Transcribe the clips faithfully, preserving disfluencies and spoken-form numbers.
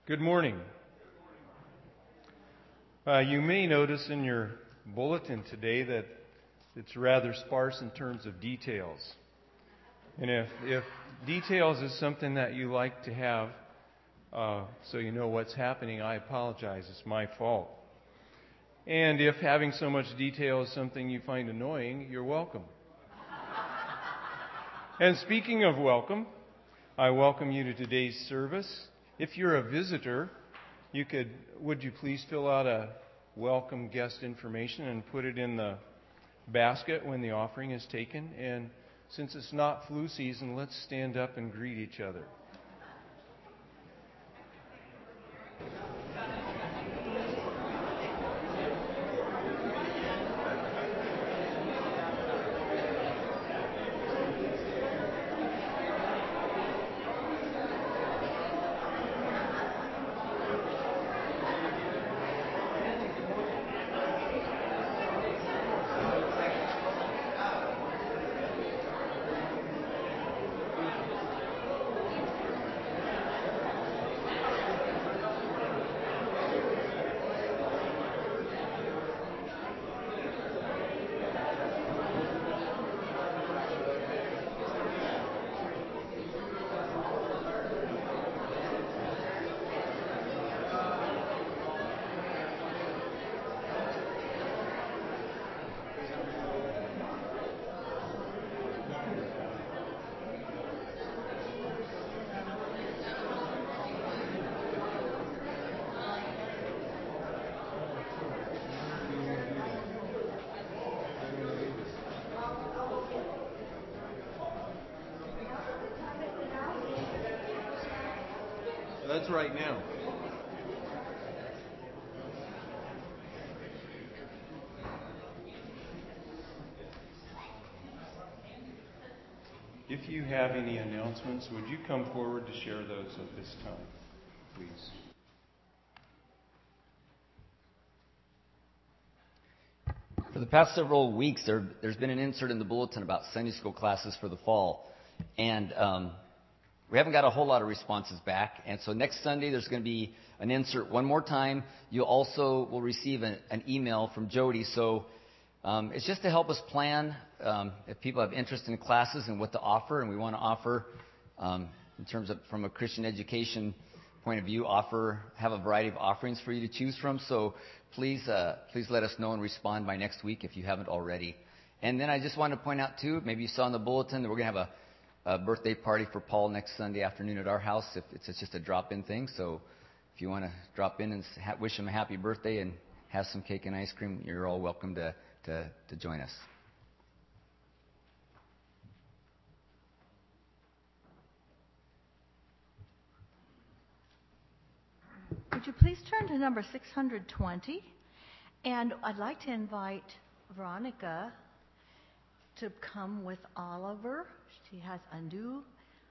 Good morning. Uh, you may notice in your bulletin today that it's rather sparse in terms of details. And if, if details is something that you like to have, uh, so you know what's happening, I apologize. It's my fault. And if having so much detail is something you find annoying, you're welcome. And speaking of welcome, I welcome you to today's service. If you're a visitor, you could, would you please fill out a welcome guest information and put it in the basket when the offering is taken. And since it's not flu season, let's stand up and greet each other. That's right now. If you have any announcements, would you come forward to share those at this time, please? For the past several weeks, there, there's been an insert in the bulletin about Sunday school classes for the fall. And um, we haven't got a whole lot of responses back. And so next Sunday, there's going to be an insert one more time. You also will receive an, an email from Jody. So um, it's just to help us plan um, if people have interest in classes and what to offer. And we want to offer, um, in terms of from a Christian education point of view, offer have a variety of offerings for you to choose from. So please, uh, please let us know and respond by next week if you haven't already. And then I just want to point out too, maybe you saw in the bulletin that we're going to have a A birthday party for Paul next Sunday afternoon at our house. If it's, it's just a drop-in thing, so if you want to drop in and ha- wish him a happy birthday and have some cake and ice cream, you're all welcome to, to, to join us. Would you please turn to number six hundred twenty? And I'd like to invite Veronica to come with Oliver. She has a new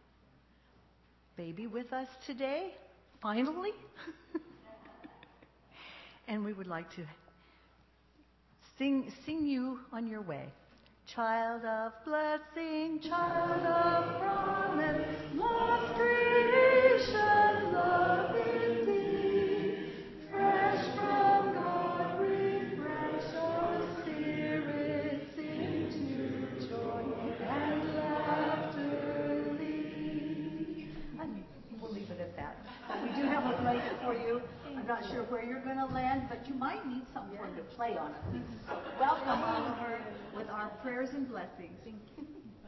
baby with us today, finally. And we would like to sing sing you on your way. Child of blessing, child of promise, lost creation, love in thee, fresh from God, refresh our spirits into joy and laughter lead. And we'll leave it at that. But we do have a blanket for you. I'm not sure where you're going to land, but you might need something for him to play on at least. So welcome, Oliver, with our prayers and blessings. Thank you.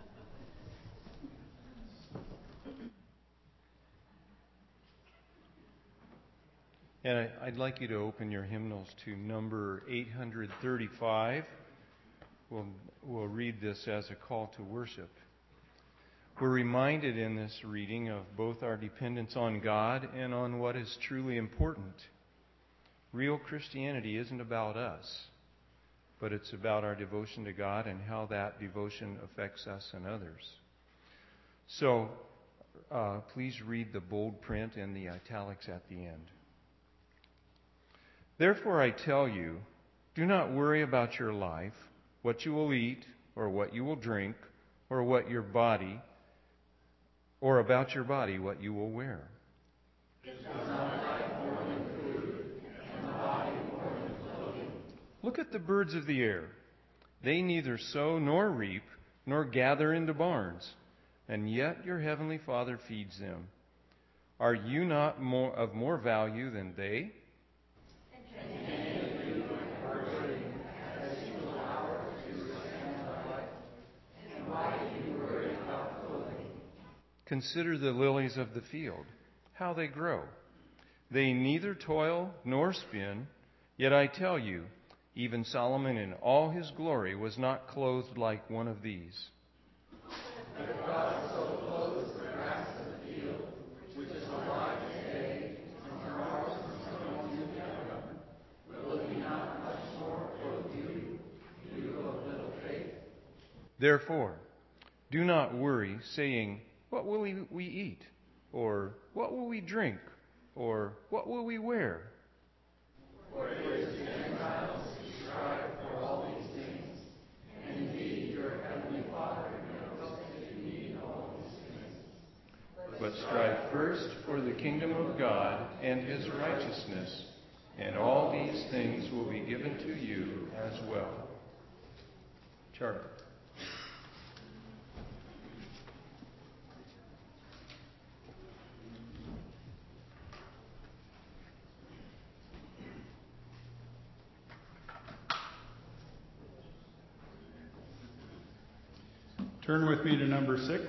And I, I'd like you to open your hymnals to number eight hundred thirty-five. We'll, we'll read this as a call to worship. We're reminded in this reading of both our dependence on God and on what is truly important. Real Christianity isn't about us, but it's about our devotion to God and how that devotion affects us and others. So, uh, please read the bold print and the italics at the end. Therefore I tell you, do not worry about your life, what you will eat, or what you will drink, or what your body, or about your body, what you will wear. Is not Look at the birds of the air. They neither sow nor reap, nor gather into barns, and yet your heavenly Father feeds them. Are you not more, of more value than they? Consider the lilies of the field, how they grow. They neither toil nor spin, yet I tell you, even Solomon in all his glory was not clothed like one of these. If God so clothes the grass of the field, which is alive today, and tomorrow is thrown into the oven, will he not much more clothe you, you of little faith? Therefore, do not worry, saying, what will we, we eat? Or what will we drink? Or what will we wear? For it is the Gentiles who strive for all these things, and indeed your heavenly Father knows that you need all these things. But strive first for the kingdom of God and his righteousness, and all these things will be given to you as well. Charlie. Turn with me to number six.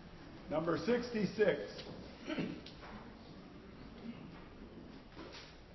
Number sixty-six.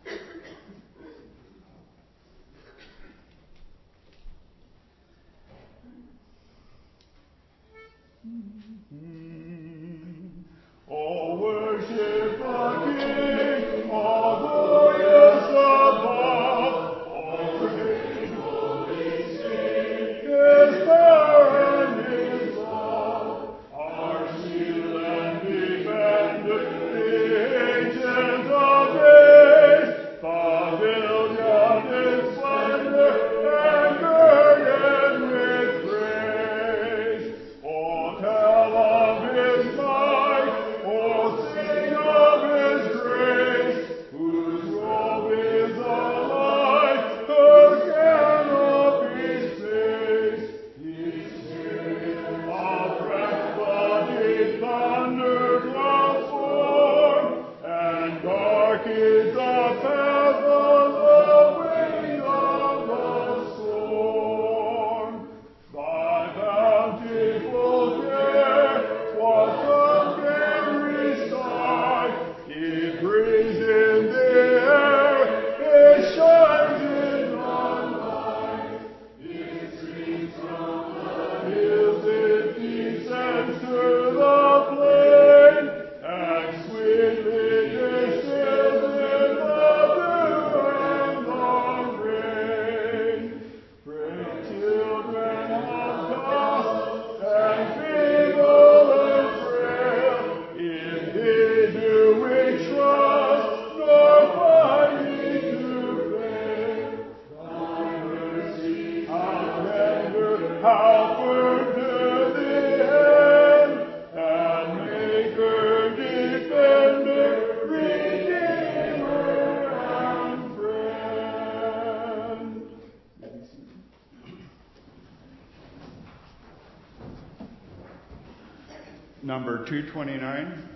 number two twenty-nine.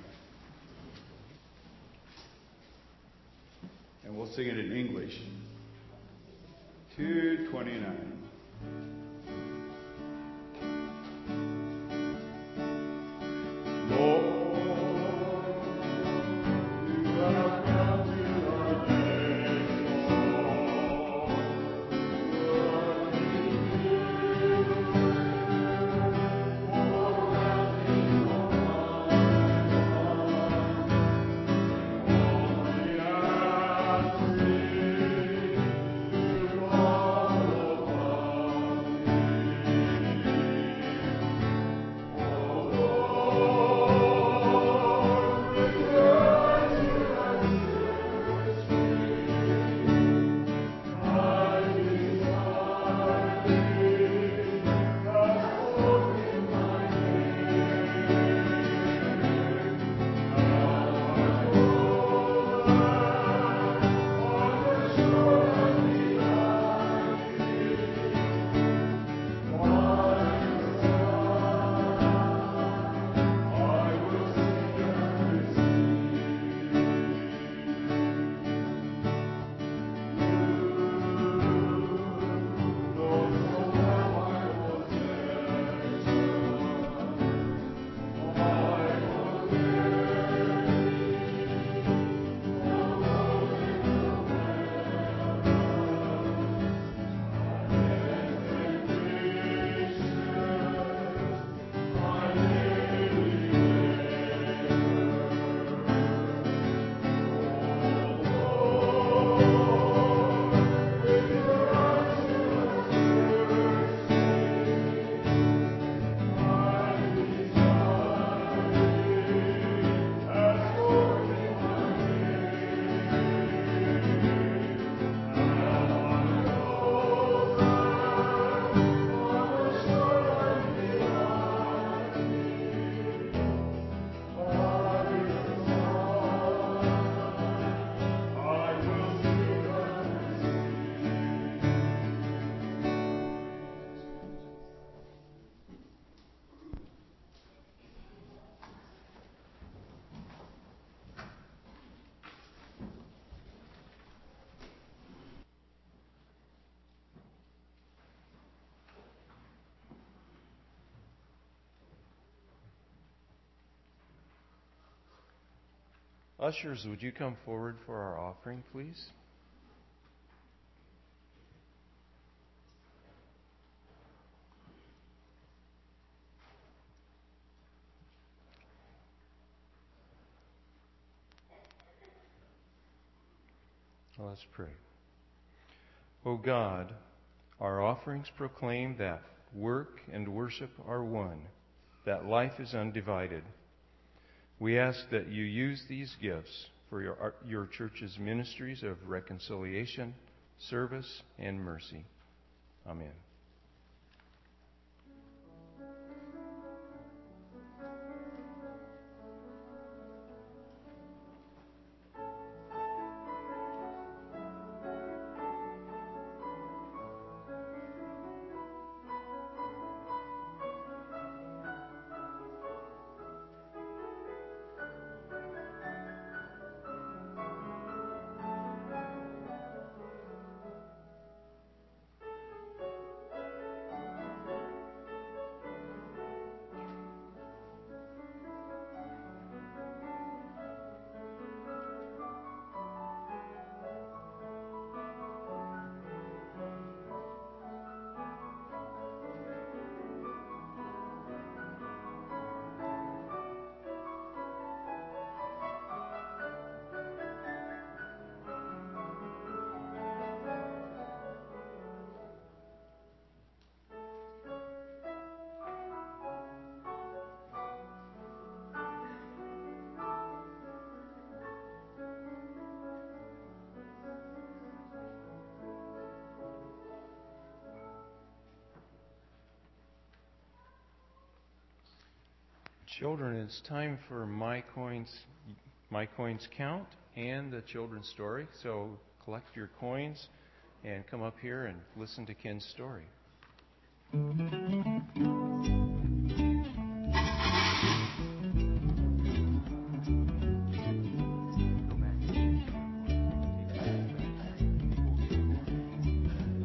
And we'll sing it in English. two twenty-nine. Ushers, would you come forward for our offering, please? Let's pray. O God, our offerings proclaim that work and worship are one, that life is undivided. We ask that you use these gifts for your, your church's ministries of reconciliation, service, and mercy. Amen. Children, it's time for My Coins, My Coins Count and the children's story. So collect your coins and come up here and listen to Ken's story.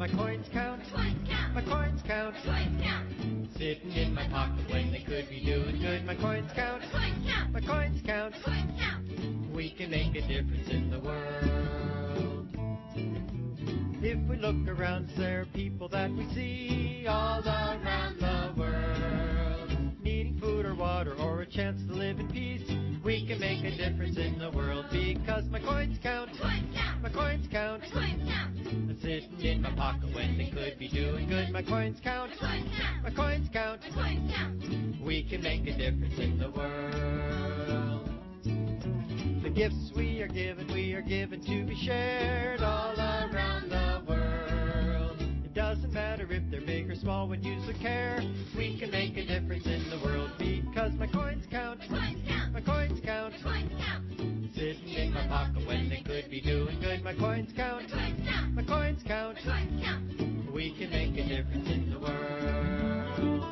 my coins count? Coins count. My coins count. Coins count. Sitting in my pocket when they could be doing good. My coins count. Coins count. My coins count. Coins count. We can make a difference in the world. If we look around, there are people that we see all around the world, needing food or water or a chance to live in peace. We can make a difference in the world because my coins count. Coins count. My coins count. Coins count. Sitting in my pocket when they could be doing good. My coins count. Coins count. My coins count. Coins count. We can make a difference in the world. The gifts we are given, we are given to be shared all around the world. It doesn't matter if they're big or small when used with care. We can make a difference in the world because my coins count. Coins count. My coins count. Coins count. Sitting in my pocket when they could be doing good. My coins count. Coins count. My coins count. Coins count. We can make a difference in the world.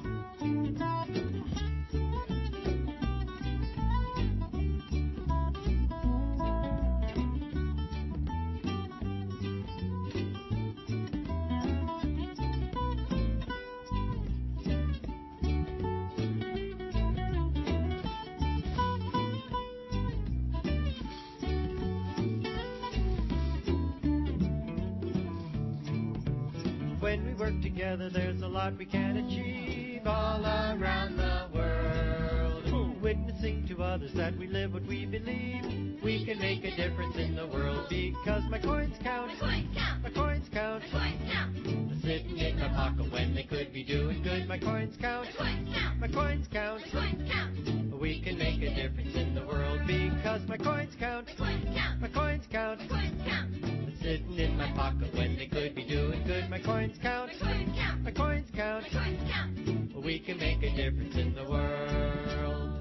When we work together, there's a lot we can achieve all around the world. Witnessing to others that we live what we believe, we can make a difference in the world because my coins count. Coins count. My coins count. Coins count. Sitting in my pocket when they could be doing good. My coins count. Coins count. My coins count. Coins count. We can make a difference in the world because my coins count. Coins count. My coins count. Coins count. Sitting in my pocket when they could be doing good. My coins count. Coins count. My coins count. Coins count. We can make a difference in the world.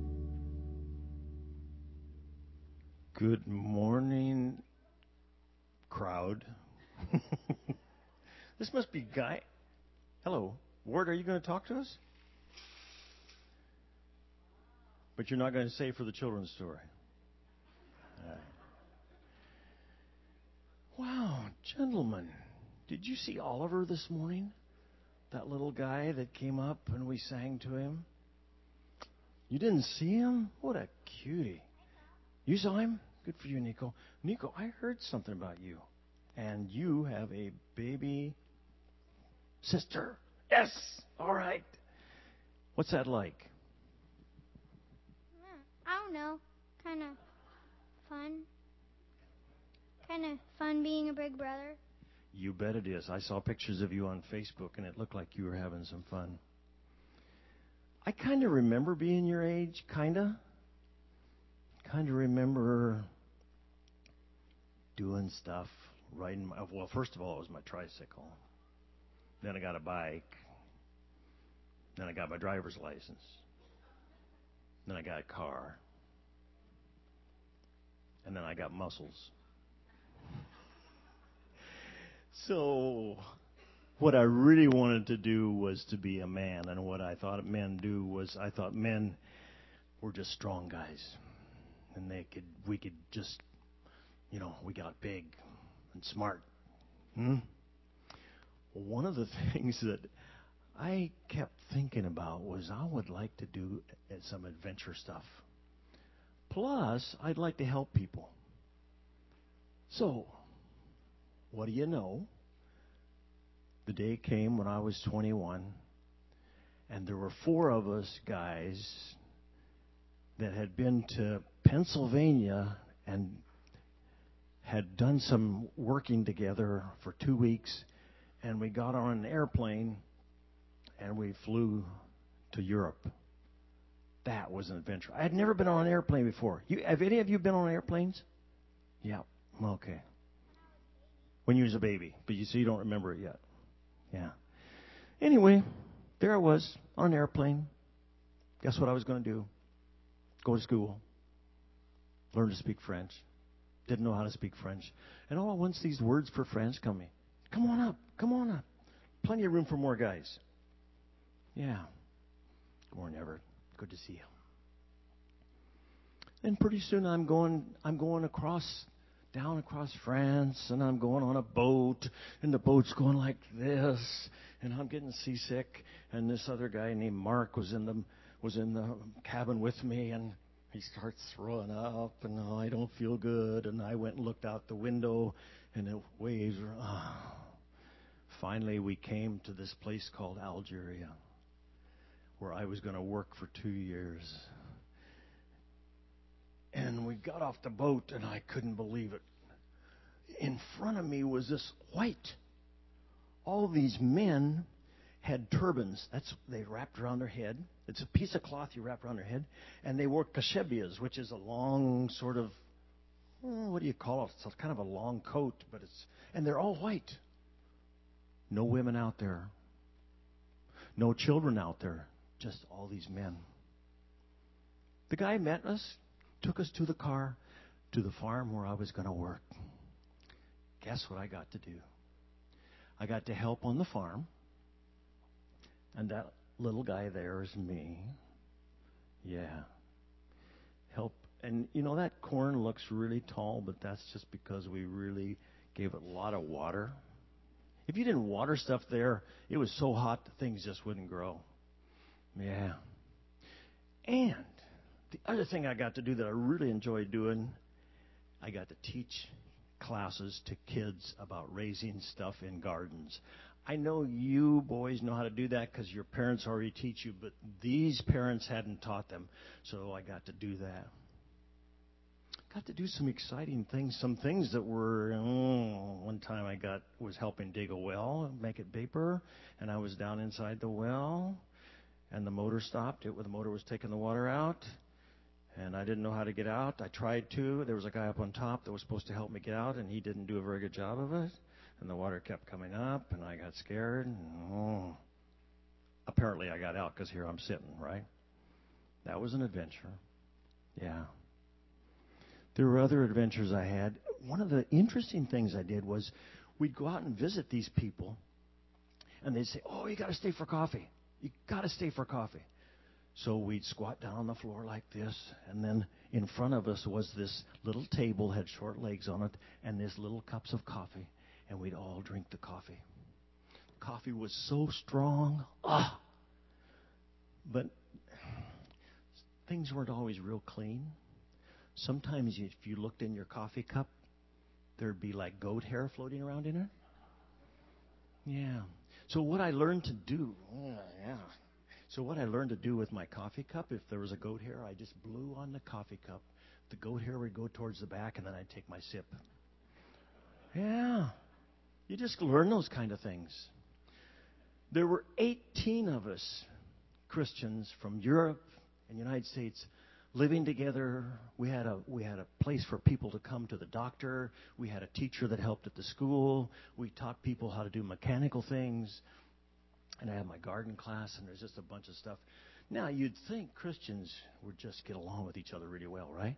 Good morning, crowd. This must be Guy. Hello. Ward, are you going to talk to us? But you're not going to say for the children's story. All right. Wow, gentlemen, did you see Oliver this morning? That little guy that came up and we sang to him? You didn't see him? What a cutie. You saw him? Good for you, Nico. Nico, I heard something about you. And you have a baby sister. Yes! All right. What's that like? I don't know. Kind of fun. Kind of fun being a big brother. You bet it is. I saw pictures of you on Facebook, and it looked like you were having some fun. I kind of remember being your age, kind of. Kind of remember doing stuff, riding my, well, first of all, it was my tricycle. Then I got a bike. Then I got my driver's license. Then I got a car. And then I got muscles. So what I really wanted to do was to be a man. And what I thought men do was I thought men were just strong guys. And they could, we could just, you know, we got big and smart. Hmm? Well, one of the things that I kept thinking about was I would like to do some adventure stuff. Plus, I'd like to help people. So, what do you know? The day came when I was twenty-one, and there were four of us guys that had been to Pennsylvania and had done some working together for two weeks, and we got on an airplane and we flew to Europe. That was an adventure. I had never been on an airplane before. You, have any of you been on airplanes? Yeah. Okay. When you was a baby, but you see, you don't remember it yet. Yeah. Anyway, there I was on an airplane. Guess what I was going to do? Go to school. Learn to speak French. Didn't know how to speak French. And all at once, these words for French come me. Come on up. Come on up. Plenty of room for more guys. Yeah. Good morning, Everett. Good to see you. And pretty soon I'm going I'm going across down across France, and I'm going on a boat, and the boat's going like this, and I'm getting seasick, and this other guy named Mark was in the was in the cabin with me, and he starts throwing up, and oh, I don't feel good, and I went and looked out the window, and the waves were. Oh. Finally, we came to this place called Algeria, where I was going to work for two years. And we got off the boat, and I couldn't believe it. In front of me was this white. All these men had turbans. That's they wrapped around their head. It's a piece of cloth you wrap around their head. And they wore kashebias, which is a long sort of, oh, what do you call it? It's kind of a long coat, but it's, and they're all white. No women out there. No children out there. Just all these men. The guy met us, took us to the car, to the farm where I was going to work. Guess what I got to do? I got to help on the farm. And that little guy there is me. Yeah. Help. And, you know, that corn looks really tall, but that's just because we really gave it a lot of water. If you didn't water stuff there, it was so hot that things just wouldn't grow. Yeah. And the other thing I got to do that I really enjoyed doing, I got to teach classes to kids about raising stuff in gardens. I know you boys know how to do that because your parents already teach you, but these parents hadn't taught them, so I got to do that. Got to do some exciting things, some things that were, oh, one time I got was helping dig a well, make it deeper, and I was down inside the well, and the motor stopped. It, the motor was taking the water out, and I didn't know how to get out. I tried to. There was a guy up on top that was supposed to help me get out, and he didn't do a very good job of it, and the water kept coming up, and I got scared. And, oh, apparently I got out because here I'm sitting, right? That was an adventure. Yeah. There were other adventures I had. One of the interesting things I did was we'd go out and visit these people, and they'd say, oh, you got to stay for coffee. You got to stay for coffee. So we'd squat down on the floor like this, and then in front of us was this little table, had short legs on it, and these little cups of coffee, and we'd all drink the coffee. Coffee was so strong. Ah! But things weren't always real clean. Sometimes if you looked in your coffee cup, there'd be like goat hair floating around in it. Yeah. So what I learned to do, yeah, yeah. So what I learned to do with my coffee cup, if there was a goat hair, I just blew on the coffee cup. The goat hair would go towards the back, and then I'd take my sip. Yeah. You just learn those kind of things. There were eighteen of us, Christians from Europe and the United States, living together. We had a we had a place for people to come to the doctor. We had a teacher that helped at the school. We taught people how to do mechanical things. And I had my garden class, and there's just a bunch of stuff. Now, you'd think Christians would just get along with each other really well, right?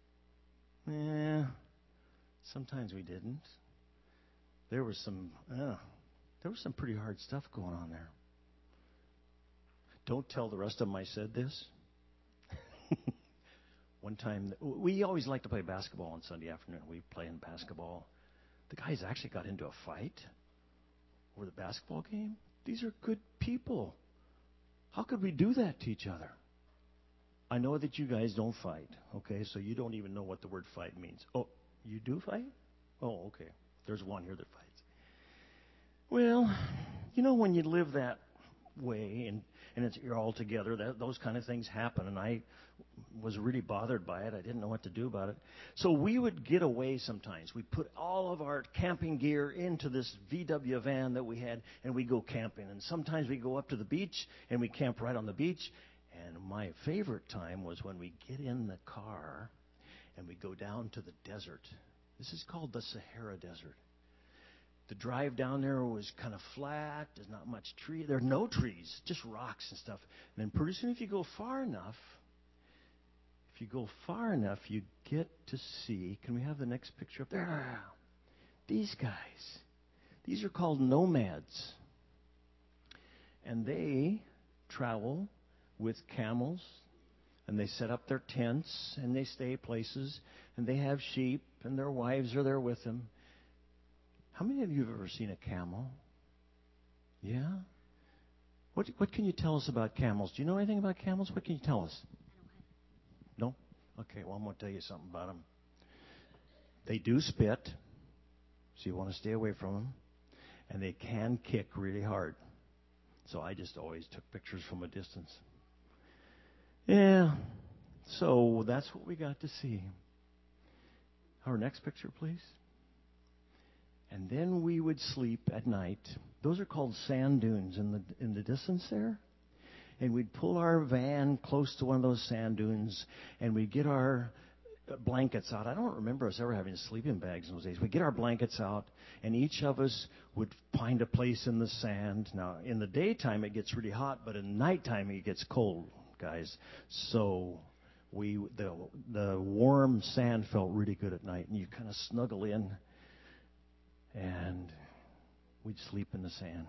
Yeah, sometimes we didn't. There was some uh, there was some pretty hard stuff going on there. Don't tell the rest of them I said this. One time, we always like to play basketball on Sunday afternoon. We play in basketball. The guys actually got into a fight over the basketball game. These are good people. How could we do that to each other? I know that you guys don't fight, okay? So you don't even know what the word fight means. Oh, you do fight? Oh, okay. There's one here that fights. Well, you know, when you live that way and and it's, you're all together, that, those kind of things happen, and I was really bothered by it. I didn't know what to do about it. So we would get away sometimes. We'd put all of our camping gear into this V W van that we had, and we'd go camping. And sometimes we'd go up to the beach, and we camp right on the beach. And my favorite time was when we get in the car, and we go down to the desert. This is called the Sahara Desert. The drive down there was kind of flat. There's not much tree. There are no trees, just rocks and stuff. And then pretty soon, if you go far enough, if you go far enough, you get to see. Can we have the next picture up there? These guys. These are called nomads. And they travel with camels and they set up their tents, and they stay places, and they have sheep, and their wives are there with them. How many of you have ever seen a camel? Yeah? What what can you tell us about camels? Do you know anything about camels? What can you tell us? No? Okay, well, I'm going to tell you something about them. They do spit, so you want to stay away from them. And they can kick really hard. So I just always took pictures from a distance. Yeah, so that's what we got to see. Our next picture, please. And then we would sleep at night. Those are called sand dunes in the in the distance there. And we'd pull our van close to one of those sand dunes, and we'd get our blankets out. I don't remember us ever having sleeping bags in those days. We'd get our blankets out, and each of us would find a place in the sand. Now, in the daytime, it gets really hot, but in nighttime, it gets cold, guys. So we the the warm sand felt really good at night, and you kind of snuggle in, and we'd sleep in the sand.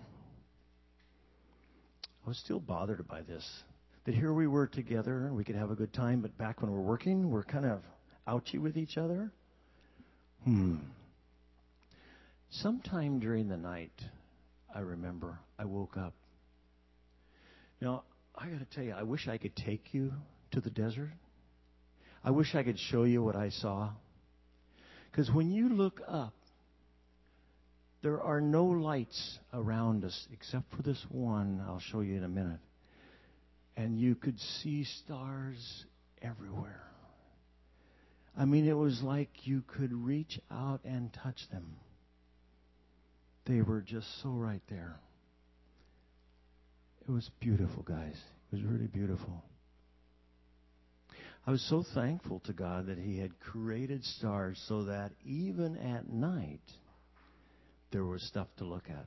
I was still bothered by this, that here we were together, and we could have a good time, but back when we're working, we're kind of ouchy with each other. Hmm. Sometime during the night, I remember, I woke up. Now, I got to tell you, I wish I could take you to the desert. I wish I could show you what I saw. Because when you look up, there are no lights around us except for this one I'll show you in a minute. And you could see stars everywhere. I mean, it was like you could reach out and touch them. They were just so right there. It was beautiful, guys. It was really beautiful. I was so thankful to God that He had created stars so that even at night, there was stuff to look at.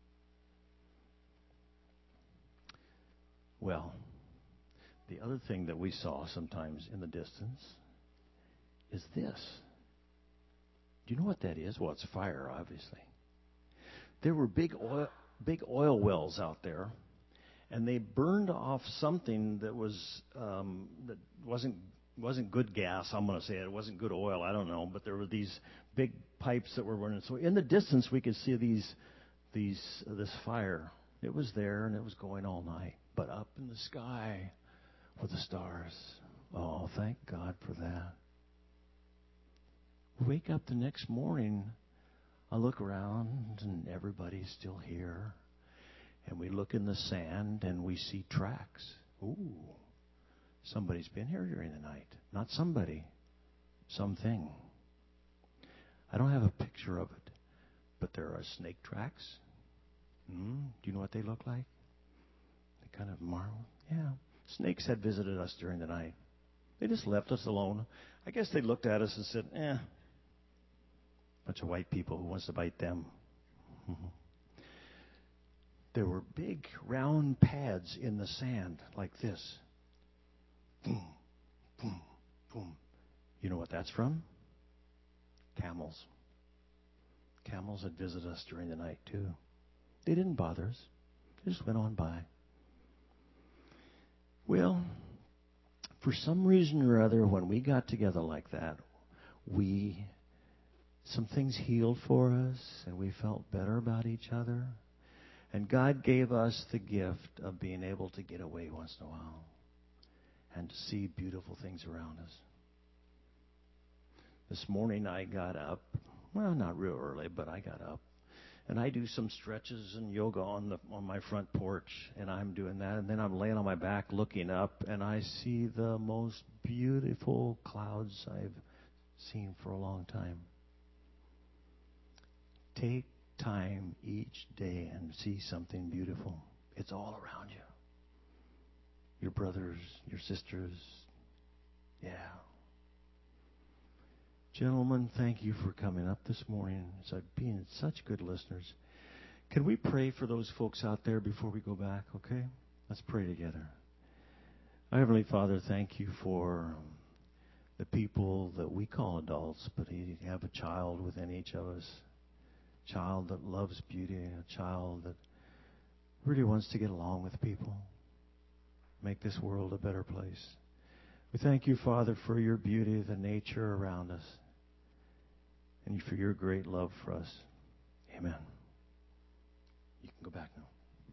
Well, the other thing that we saw sometimes in the distance is this. Do you know what that is? Well, it's fire, obviously. There were big oil, big oil wells out there, and they burned off something that was um, that wasn't wasn't good gas. I'm going to say it. It wasn't good oil. I don't know, but there were these big pipes that were burning. So in the distance, we could see these these uh, this fire. It was there, and it was going all night. But up in the sky were the stars. Oh, thank God for that. We wake up the next morning, I look around, and everybody's still here. And we look in the sand, and we see tracks. Ooh, somebody's been here during the night. Not somebody, something. I don't have a picture of it, but there are snake tracks. Mm, do you know what they look like? They kind of marvel. Yeah, snakes had visited us during the night. They just left us alone. I guess they looked at us and said, eh, bunch of white people who wants to bite them. Mm-hmm. There were big round pads in the sand like this. Boom, boom, boom. You know what that's from? Camels. Camels had visited us during the night too. They didn't bother us. They just went on by. Well, for some reason or other, when we got together like that, we some things healed for us, and we felt better about each other. And God gave us the gift of being able to get away once in a while and to see beautiful things around us. This morning I got up, well, not real early, but I got up, and I do some stretches and yoga on the on my front porch, and I'm doing that, and then I'm laying on my back looking up, and I see the most beautiful clouds I've seen for a long time. Take time each day and see something beautiful. It's all around you. Your brothers, your sisters. Yeah. Gentlemen, thank you for coming up this morning. It's like being such good listeners. Can we pray for those folks out there before we go back, okay? Let's pray together. Our Heavenly Father, thank you for the people that we call adults, but you have a child within each of us. Child that loves beauty, a child that really wants to get along with people, make this world a better place. We thank you, Father, for your beauty, the nature around us, and for your great love for us. Amen. You can go back now.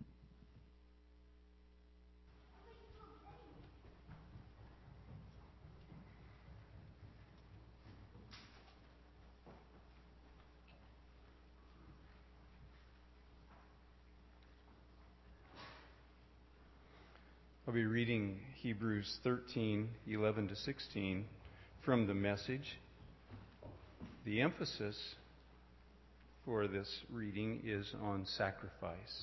I'll be reading Hebrews thirteen, eleven to sixteen from the Message. The emphasis for this reading is on sacrifice.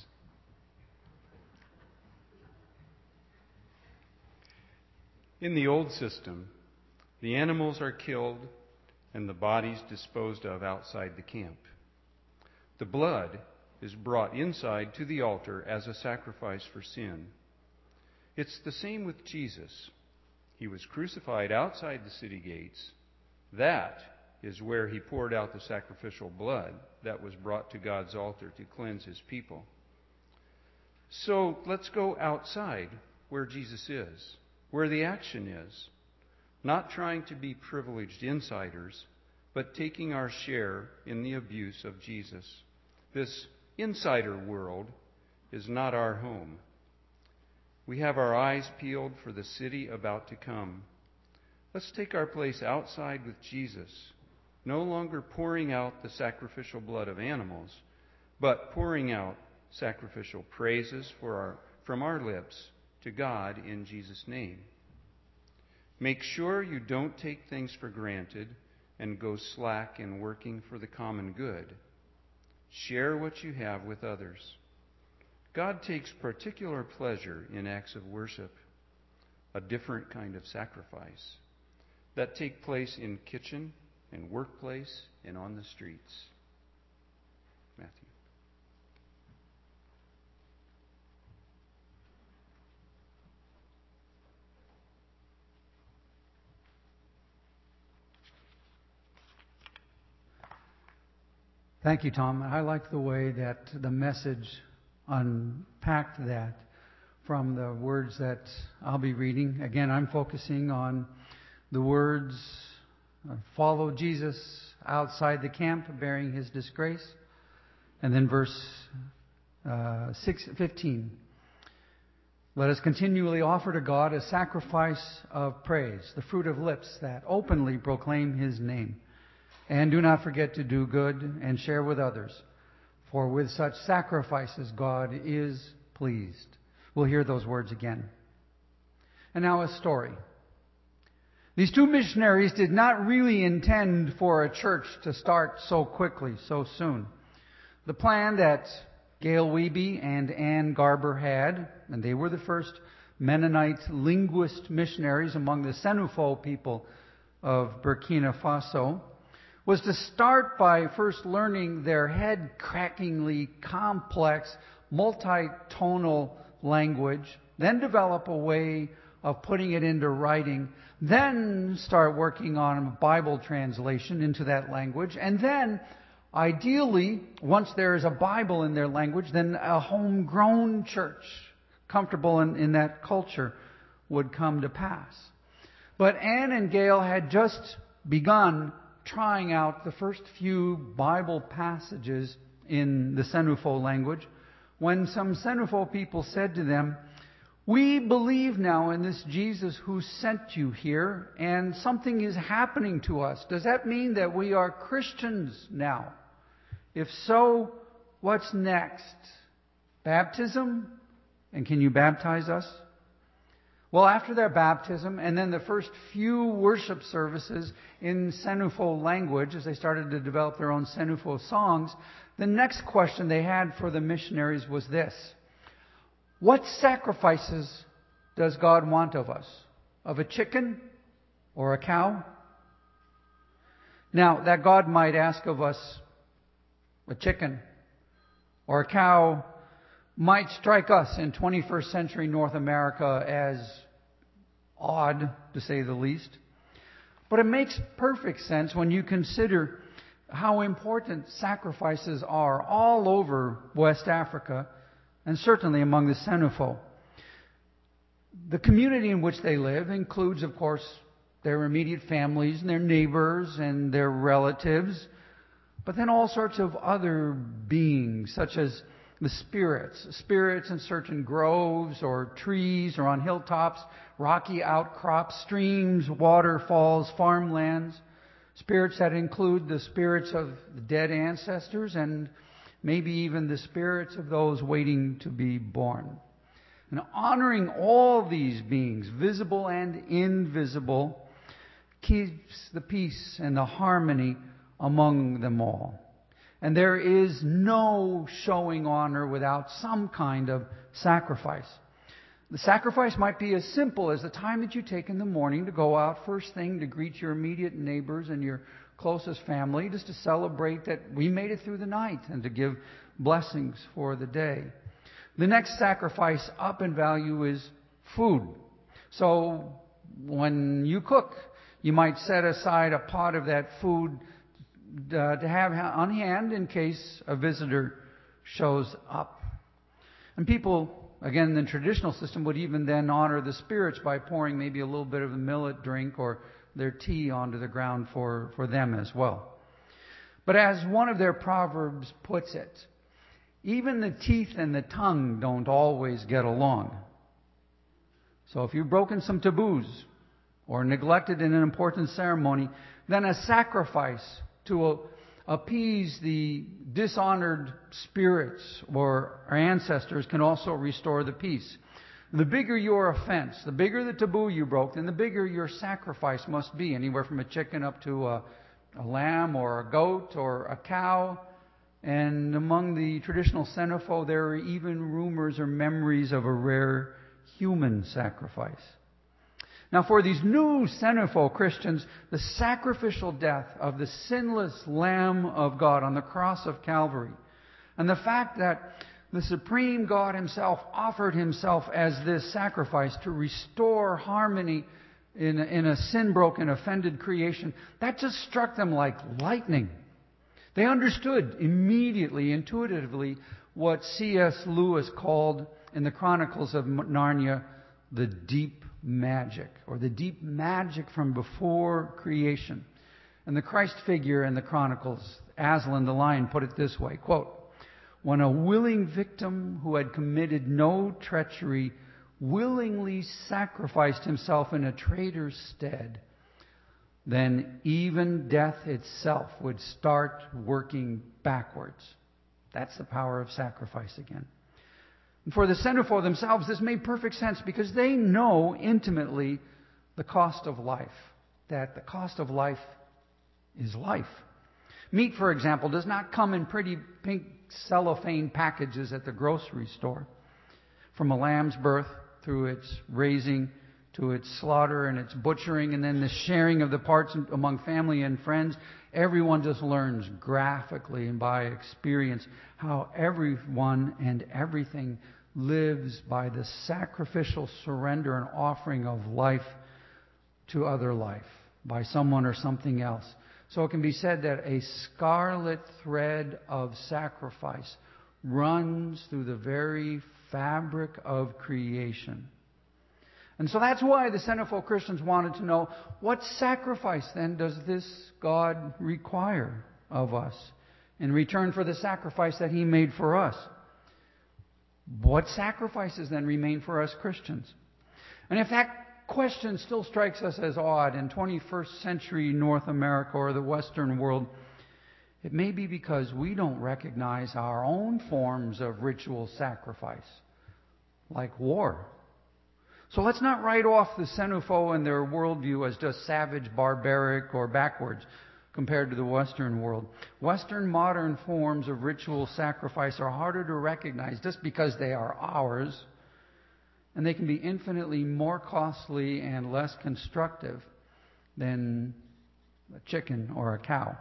In the old system, the animals are killed and the bodies disposed of outside the camp. The blood is brought inside to the altar as a sacrifice for sin. It's the same with Jesus. He was crucified outside the city gates. That is where he poured out the sacrificial blood that was brought to God's altar to cleanse his people. So let's go outside where Jesus is, where the action is, not trying to be privileged insiders, but taking our share in the abuse of Jesus. This insider world is not our home. We have our eyes peeled for the city about to come. Let's take our place outside with Jesus, no longer pouring out the sacrificial blood of animals, but pouring out sacrificial praises for our, from our lips to God in Jesus' name. Make sure you don't take things for granted and go slack in working for the common good. Share what you have with others. God takes particular pleasure in acts of worship, a different kind of sacrifice, that take place in kitchen and workplace and on the streets. Matthew. Thank you, Tom. I like the way that the Message unpacked that from the words that I'll be reading. Again, I'm focusing on the words, uh, follow Jesus outside the camp, bearing his disgrace. And then verse uh, six, fifteen. Let us continually offer to God a sacrifice of praise, the fruit of lips that openly proclaim his name. And do not forget to do good and share with others. For with such sacrifices, God is pleased. We'll hear those words again. And now a story. These two missionaries did not really intend for a church to start so quickly, so soon. The plan that Gail Wiebe and Ann Garber had, and they were the first Mennonite linguist missionaries among the Senufo people of Burkina Faso, was to start by first learning their head-crackingly complex, multi-tonal language, then develop a way of putting it into writing, then start working on Bible translation into that language, and then, ideally, once there is a Bible in their language, then a homegrown church, comfortable in, in that culture, would come to pass. But Ann and Gail had just begun trying out the first few Bible passages in the Senufo language when some Senufo people said to them, "We believe now in this Jesus who sent you here, and something is happening to us. Does that mean that we are Christians now? If so, what's next? Baptism? And can you baptize us?" Well, after their baptism and then the first few worship services in Senufo language, as they started to develop their own Senufo songs, the next question they had for the missionaries was this: what sacrifices does God want of us? Of a chicken or a cow? Now, that God might ask of us a chicken or a cow might strike us in twenty-first century North America as odd, to say the least. But it makes perfect sense when you consider how important sacrifices are all over West Africa, and certainly among the Senufo. The community in which they live includes, of course, their immediate families and their neighbors and their relatives, but then all sorts of other beings, such as the spirits, spirits in certain groves or trees or on hilltops, rocky outcrops, streams, waterfalls, farmlands, spirits that include the spirits of the dead ancestors and maybe even the spirits of those waiting to be born. And honoring all these beings, visible and invisible, keeps the peace and the harmony among them all. And there is no showing honor without some kind of sacrifice. The sacrifice might be as simple as the time that you take in the morning to go out first thing to greet your immediate neighbors and your closest family, just to celebrate that we made it through the night and to give blessings for the day. The next sacrifice up in value is food. So when you cook, you might set aside a pot of that food uh, to have on hand in case a visitor shows up. And people, again, in the traditional system, would even then honor the spirits by pouring maybe a little bit of a millet drink or their tea onto the ground for, for them as well. But as one of their proverbs puts it, even the teeth and the tongue don't always get along. So if you've broken some taboos or neglected in an important ceremony, then a sacrifice to a, appease the dishonored spirits or our ancestors can also restore the peace. The bigger your offense, the bigger the taboo you broke, then the bigger your sacrifice must be, anywhere from a chicken up to a, a lamb or a goat or a cow. And among the traditional Senefo, there are even rumors or memories of a rare human sacrifice. Now, for these new Senefo Christians, the sacrificial death of the sinless Lamb of God on the cross of Calvary, and the fact that the supreme God Himself offered Himself as this sacrifice to restore harmony in a, in a sin-broken, offended creation, that just struck them like lightning. They understood immediately, intuitively, what C S Lewis called in the Chronicles of Narnia the deep magic, or the deep magic from before creation. And the Christ figure in the Chronicles, Aslan the lion, put it this way, quote, "When a willing victim who had committed no treachery willingly sacrificed himself in a traitor's stead, then even death itself would start working backwards." That's the power of sacrifice again. And for the Senefo themselves, this made perfect sense because they know intimately the cost of life. That the cost of life is life. Meat, for example, does not come in pretty pink cellophane packages at the grocery store. From a lamb's birth through its raising to its slaughter and its butchering and then the sharing of the parts among family and friends, everyone just learns graphically and by experience how everyone and everything lives by the sacrificial surrender and offering of life to other life by someone or something else. So it can be said that a scarlet thread of sacrifice runs through the very fabric of creation. And so that's why the Senefo Christians wanted to know, what sacrifice then does this God require of us in return for the sacrifice that He made for us? What sacrifices then remain for us Christians? And if that question still strikes us as odd in twenty-first century North America or the Western world, it may be because we don't recognize our own forms of ritual sacrifice, like war. So let's not write off the Senefo and their worldview as just savage, barbaric, or backwards compared to the Western world. Western modern forms of ritual sacrifice are harder to recognize just because they are ours, and they can be infinitely more costly and less constructive than a chicken or a cow.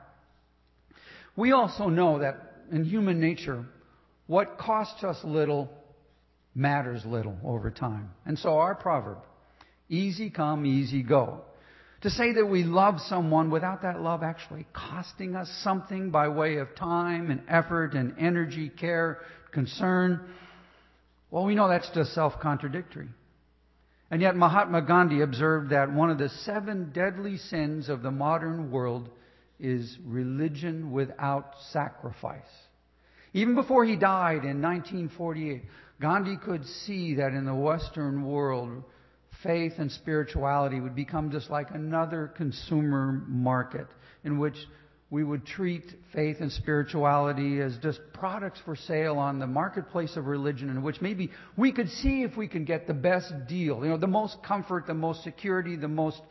We also know that in human nature, what costs us little matters little over time. And so our proverb, easy come, easy go. To say that we love someone without that love actually costing us something by way of time and effort and energy, care, concern, well, we know that's just self-contradictory. And yet Mahatma Gandhi observed that one of the seven deadly sins of the modern world is religion without sacrifice. Even before he died in nineteen forty-eight, Gandhi could see that in the Western world, faith and spirituality would become just like another consumer market in which we would treat faith and spirituality as just products for sale on the marketplace of religion, in which maybe we could see if we could get the best deal, you know, the most comfort, the most security, the most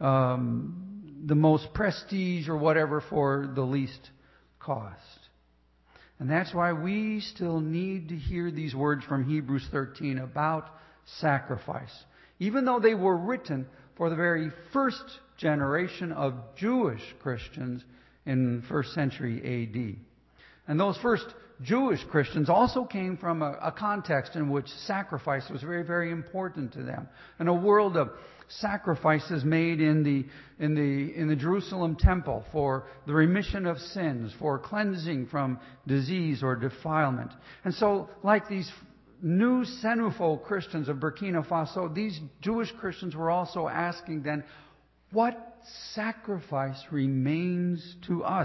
um, the most prestige or whatever for the least cost. And that's why we still need to hear these words from Hebrews thirteen about sacrifice, even though they were written for the very first generation of Jewish Christians in first century A D. And those first Jewish Christians also came from a, a context in which sacrifice was very, very important to them. In a world of sacrifices made in the in the in the Jerusalem temple for the remission of sins, for cleansing from disease or defilement. And so, like these new Senufo Christians of Burkina Faso, these Jewish Christians were also asking then, what sacrifice remains to us?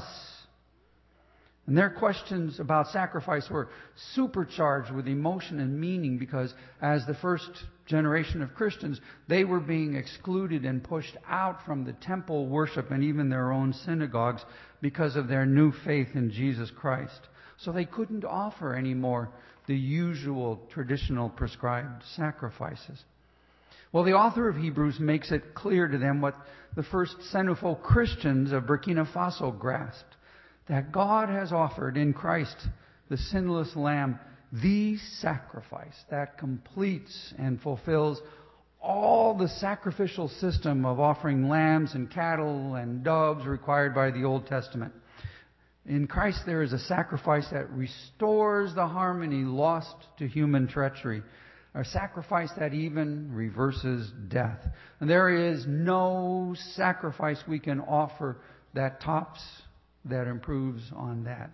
And their questions about sacrifice were supercharged with emotion and meaning, because as the first generation of Christians, they were being excluded and pushed out from the temple worship and even their own synagogues because of their new faith in Jesus Christ. So they couldn't offer anymore the usual traditional prescribed sacrifices. Well, the author of Hebrews makes it clear to them what the first Senufo Christians of Burkina Faso grasped, that God has offered in Christ, the sinless Lamb, the sacrifice that completes and fulfills all the sacrificial system of offering lambs and cattle and doves required by the Old Testament. In Christ there is a sacrifice that restores the harmony lost to human treachery, a sacrifice that even reverses death. And there is no sacrifice we can offer that tops, that improves on that.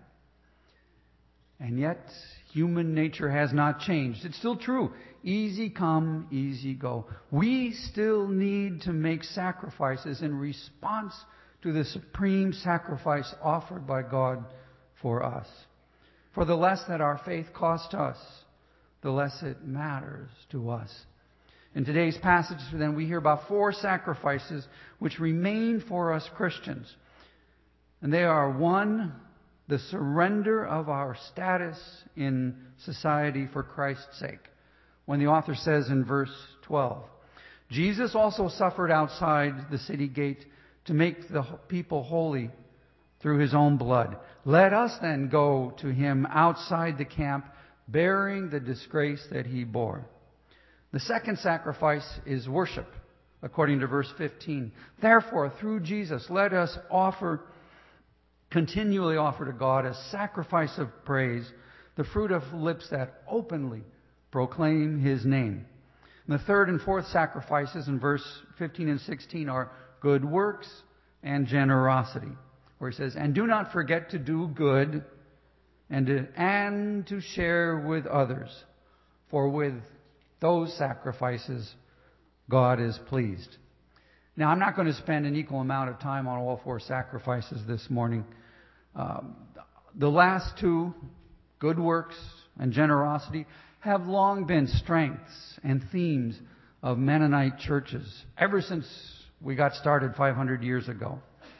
And yet, human nature has not changed. It's still true. Easy come, easy go. We still need to make sacrifices in response to the supreme sacrifice offered by God for us. For the less that our faith costs us, the less it matters to us. In today's passage, then, we hear about four sacrifices which remain for us Christians. And they are, one, the surrender of our status in society for Christ's sake. When the author says in verse twelve, Jesus also suffered outside the city gate to make the people holy through his own blood. Let us then go to him outside the camp, bearing the disgrace that he bore. The second sacrifice is worship, according to verse fifteen. Therefore, through Jesus, let us offer, continually offer to God a sacrifice of praise, the fruit of lips that openly proclaim his name. And the third and fourth sacrifices in verse fifteen and sixteen are good works and generosity, where he says, and do not forget to do good and to, and to share with others, for with those sacrifices God is pleased. Now, I'm not going to spend an equal amount of time on all four sacrifices this morning. Um, the last two, good works and generosity, have long been strengths and themes of Mennonite churches ever since we got started five hundred years ago.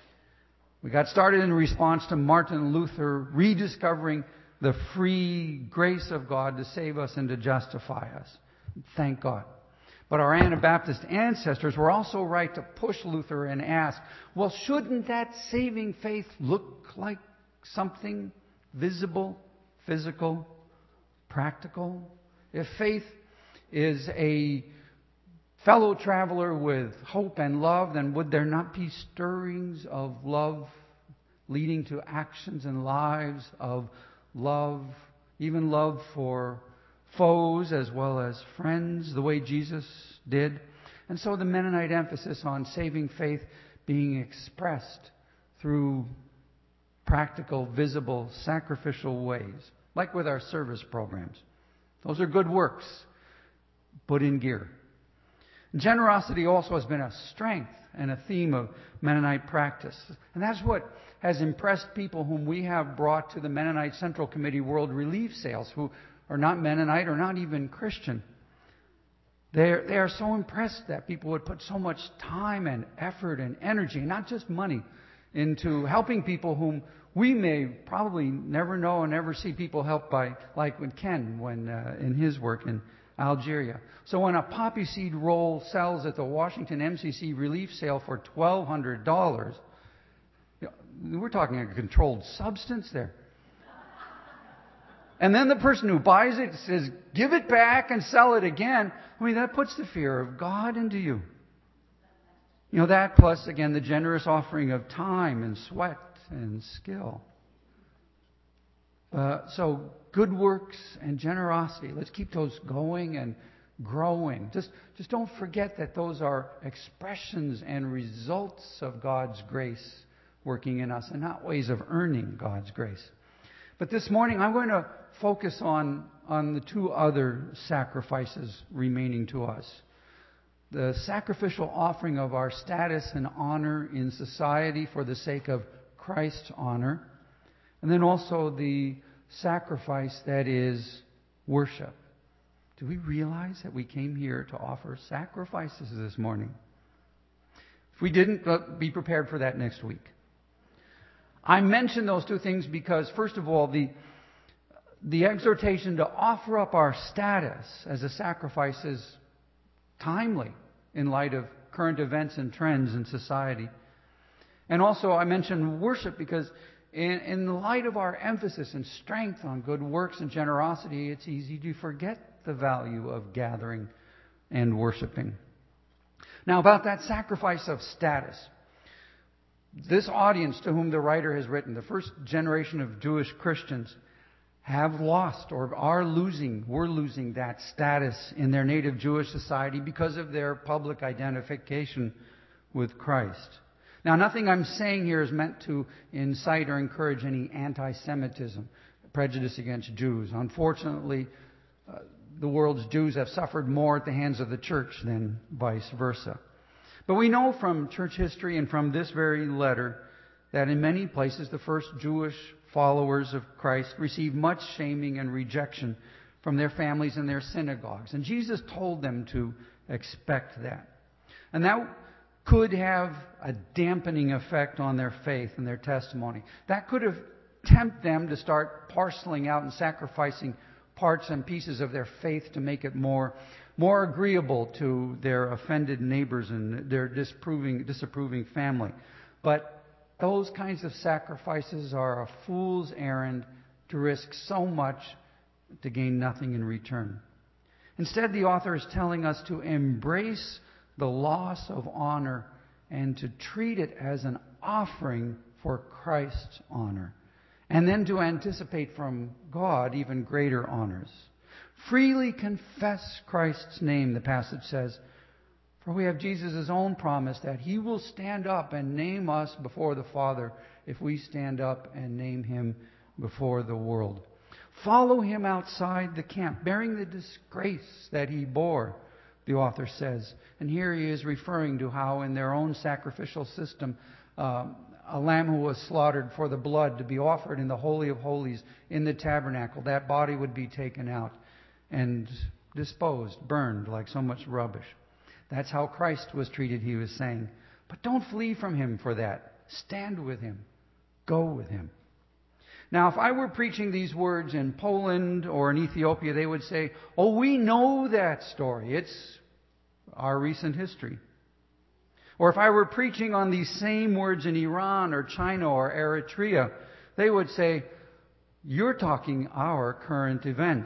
We got started in response to Martin Luther rediscovering the free grace of God to save us and to justify us. Thank God. But our Anabaptist ancestors were also right to push Luther and ask, well, shouldn't that saving faith look like something visible, physical, practical? If faith is a fellow traveler with hope and love, then would there not be stirrings of love leading to actions and lives of love, even love for foes as well as friends, the way Jesus did? And so the Mennonite emphasis on saving faith being expressed through practical, visible, sacrificial ways, like with our service programs. Those are good works put in gear. Generosity also has been a strength and a theme of Mennonite practice. And that's what has impressed people whom we have brought to the Mennonite Central Committee World Relief Sales, who are not Mennonite or not even Christian. They're, they are so impressed that people would put so much time and effort and energy, not just money, into helping people whom we may probably never know and never see people helped by, like with Ken when uh, in his work in Algeria. So when a poppy seed roll sells at the Washington M C C relief sale for twelve hundred dollars, you know, we're talking a controlled substance there. And then the person who buys it says, give it back and sell it again. I mean, that puts the fear of God into you. You know, that plus, again, the generous offering of time and sweat and skill. Uh, so, good works and generosity, let's keep those going and growing. Just, just don't forget that those are expressions and results of God's grace working in us and not ways of earning God's grace. But this morning, I'm going to focus on, on the two other sacrifices remaining to us. The sacrificial offering of our status and honor in society for the sake of Christ's honor. And then also the sacrifice that is worship. Do we realize that we came here to offer sacrifices this morning? If we didn't, be prepared for that next week. I mention those two things because, first of all, the the exhortation to offer up our status as a sacrifice is timely in light of current events and trends in society. And also, I mention worship because in, in the light of our emphasis and strength on good works and generosity, it's easy to forget the value of gathering and worshiping. Now, about that sacrifice of status. This audience to whom the writer has written, the first generation of Jewish Christians, have lost or are losing, were losing that status in their native Jewish society because of their public identification with Christ. Now, nothing I'm saying here is meant to incite or encourage any anti-Semitism, prejudice against Jews. Unfortunately, uh, the world's Jews have suffered more at the hands of the church than vice versa. But we know from church history and from this very letter that in many places the first Jewish followers of Christ received much shaming and rejection from their families and their synagogues. And Jesus told them to expect that. And that could have a dampening effect on their faith and their testimony. That could have tempted them to start parceling out and sacrificing parts and pieces of their faith to make it more, more agreeable to their offended neighbors and their disapproving, disapproving family. But those kinds of sacrifices are a fool's errand to risk so much to gain nothing in return. Instead, the author is telling us to embrace the loss of honor and to treat it as an offering for Christ's honor. And then to anticipate from God even greater honors. Freely confess Christ's name, the passage says, for we have Jesus' own promise that He will stand up and name us before the Father if we stand up and name Him before the world. Follow Him outside the camp, bearing the disgrace that He bore, the author says. And here he is referring to how in their own sacrificial system, uh, a lamb who was slaughtered for the blood to be offered in the Holy of Holies in the tabernacle, that body would be taken out and disposed, burned like so much rubbish. That's how Christ was treated, he was saying. But don't flee from Him for that. Stand with Him. Go with Him. Now, if I were preaching these words in Poland or in Ethiopia, they would say, oh, we know that story. It's our recent history. Or if I were preaching on these same words in Iran or China or Eritrea, they would say, you're talking our current events.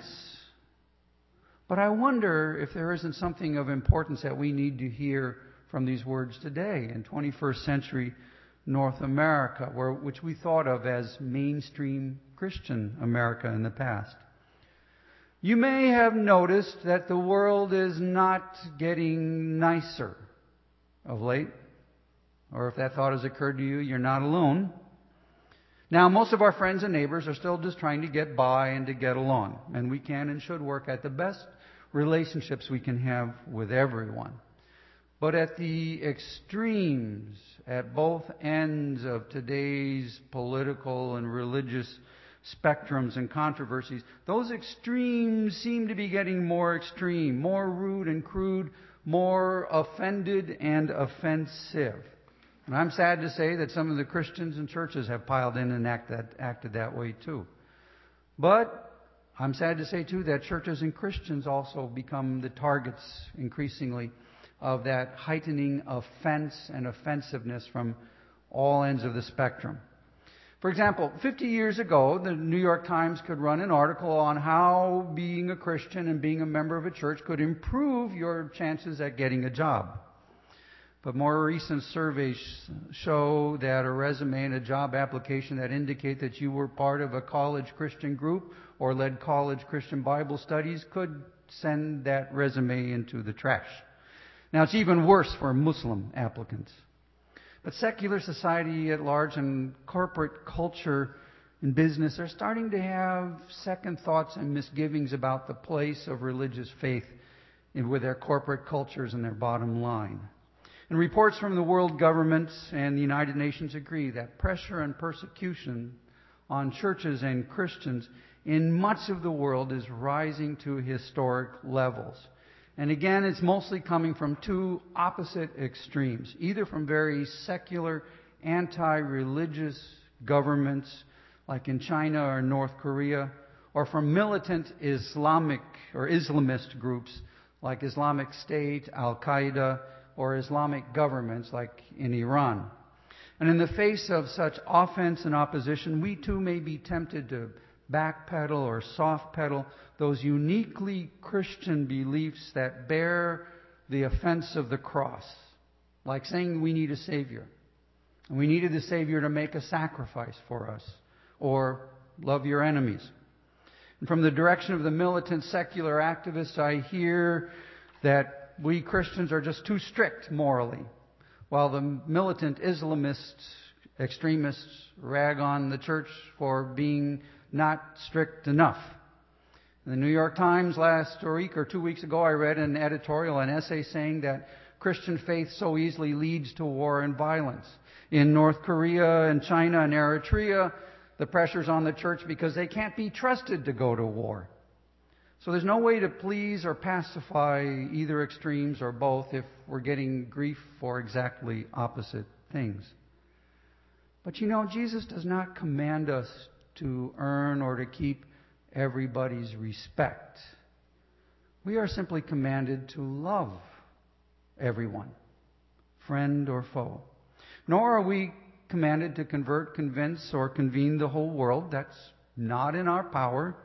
But I wonder if there isn't something of importance that we need to hear from these words today in twenty-first century North America, where, which we thought of as mainstream Christian America in the past. You may have noticed that the world is not getting nicer of late. Or if that thought has occurred to you, you're not alone. Now, most of our friends and neighbors are still just trying to get by and to get along. And we can and should work at the best relationships we can have with everyone. But at the extremes, at both ends of today's political and religious spectrums and controversies, those extremes seem to be getting more extreme, more rude and crude, more offended and offensive. And I'm sad to say that some of the Christians and churches have piled in and act that, acted that way too. But I'm sad to say too that churches and Christians also become the targets increasingly of that heightening offense and offensiveness from all ends of the spectrum. For example, fifty years ago, the New York Times could run an article on how being a Christian and being a member of a church could improve your chances at getting a job. But more recent surveys show that a resume and a job application that indicate that you were part of a college Christian group or led college Christian Bible studies could send that resume into the trash. Now, it's even worse for Muslim applicants. But secular society at large and corporate culture and business are starting to have second thoughts and misgivings about the place of religious faith in, with their corporate cultures and their bottom line. And reports from the world governments and the United Nations agree that pressure and persecution on churches and Christians in much of the world is rising to historic levels. And again, it's mostly coming from two opposite extremes, either from very secular, anti-religious governments like in China or North Korea, or from militant Islamic or Islamist groups like Islamic State, Al-Qaeda, or Islamic governments like in Iran. And in the face of such offense and opposition, we too may be tempted to backpedal or soft pedal those uniquely Christian beliefs that bear the offense of the cross, like saying we need a Savior. And we needed the Savior to make a sacrifice for us, or love your enemies. And from the direction of the militant secular activists, I hear that we Christians are just too strict morally, while the militant Islamists, extremists, rag on the church for being not strict enough. In the New York Times last week or two weeks ago, I read an editorial, an essay saying that Christian faith so easily leads to war and violence. In North Korea and China and Eritrea, the pressure's on the church because they can't be trusted to go to war. So there's no way to please or pacify either extremes or both if we're getting grief for exactly opposite things. But you know, Jesus does not command us to earn or to keep everybody's respect. We are simply commanded to love everyone, friend or foe. Nor are we commanded to convert, convince, or convene the whole world. That's not in our power.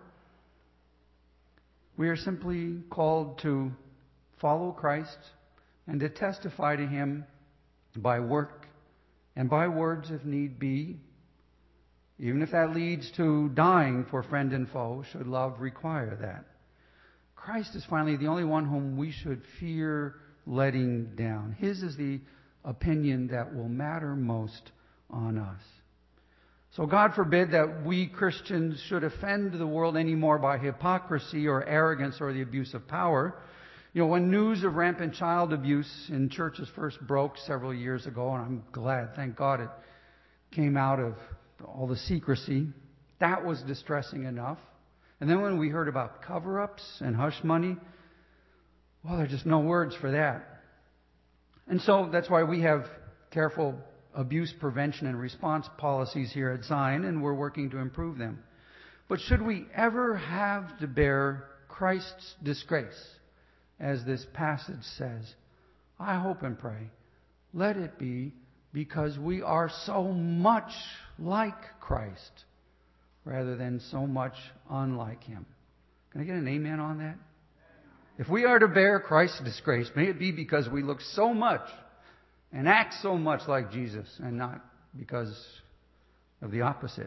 We are simply called to follow Christ and to testify to Him by work and by words if need be, even if that leads to dying for friend and foe, should love require that. Christ is finally the only one whom we should fear letting down. His is the opinion that will matter most on us. So God forbid that we Christians should offend the world anymore by hypocrisy or arrogance or the abuse of power. You know, when news of rampant child abuse in churches first broke several years ago, and I'm glad, thank God it came out of all the secrecy, that was distressing enough. And then when we heard about cover-ups and hush money, well, there's just no words for that. And so that's why we have careful abuse prevention and response policies here at Zion, and we're working to improve them. But should we ever have to bear Christ's disgrace, as this passage says, I hope and pray, let it be because we are so much like Christ rather than so much unlike Him. Can I get an amen on that? If we are to bear Christ's disgrace, may it be because we look so much and act so much like Jesus and not because of the opposite.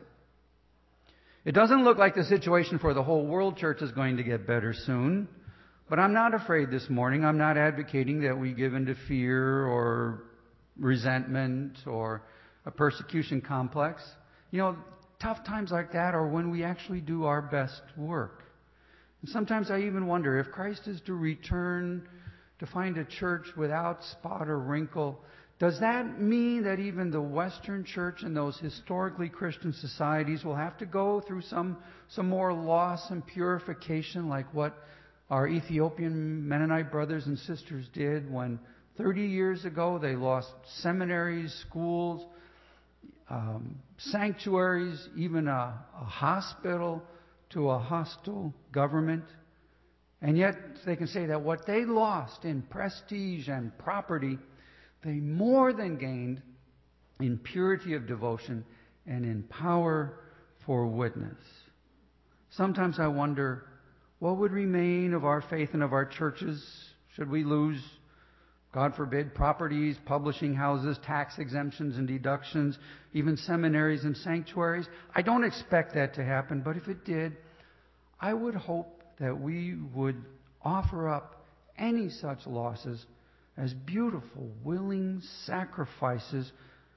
It doesn't look like the situation for the whole world church is going to get better soon, but I'm not afraid this morning. I'm not advocating that we give into fear or resentment or a persecution complex. You know, tough times like that are when we actually do our best work. And sometimes I even wonder if Christ is to return to find a church without spot or wrinkle. Does that mean that even the Western church and those historically Christian societies will have to go through some, some more loss and purification like what our Ethiopian Mennonite brothers and sisters did when thirty years ago they lost seminaries, schools, um, sanctuaries, even a, a hospital to a hostile government? And yet they can say that what they lost in prestige and property, they more than gained in purity of devotion and in power for witness. Sometimes I wonder, what would remain of our faith and of our churches should we lose, God forbid, properties, publishing houses, tax exemptions and deductions, even seminaries and sanctuaries? I don't expect that to happen, but if it did, I would hope that we would offer up any such losses as beautiful, willing sacrifices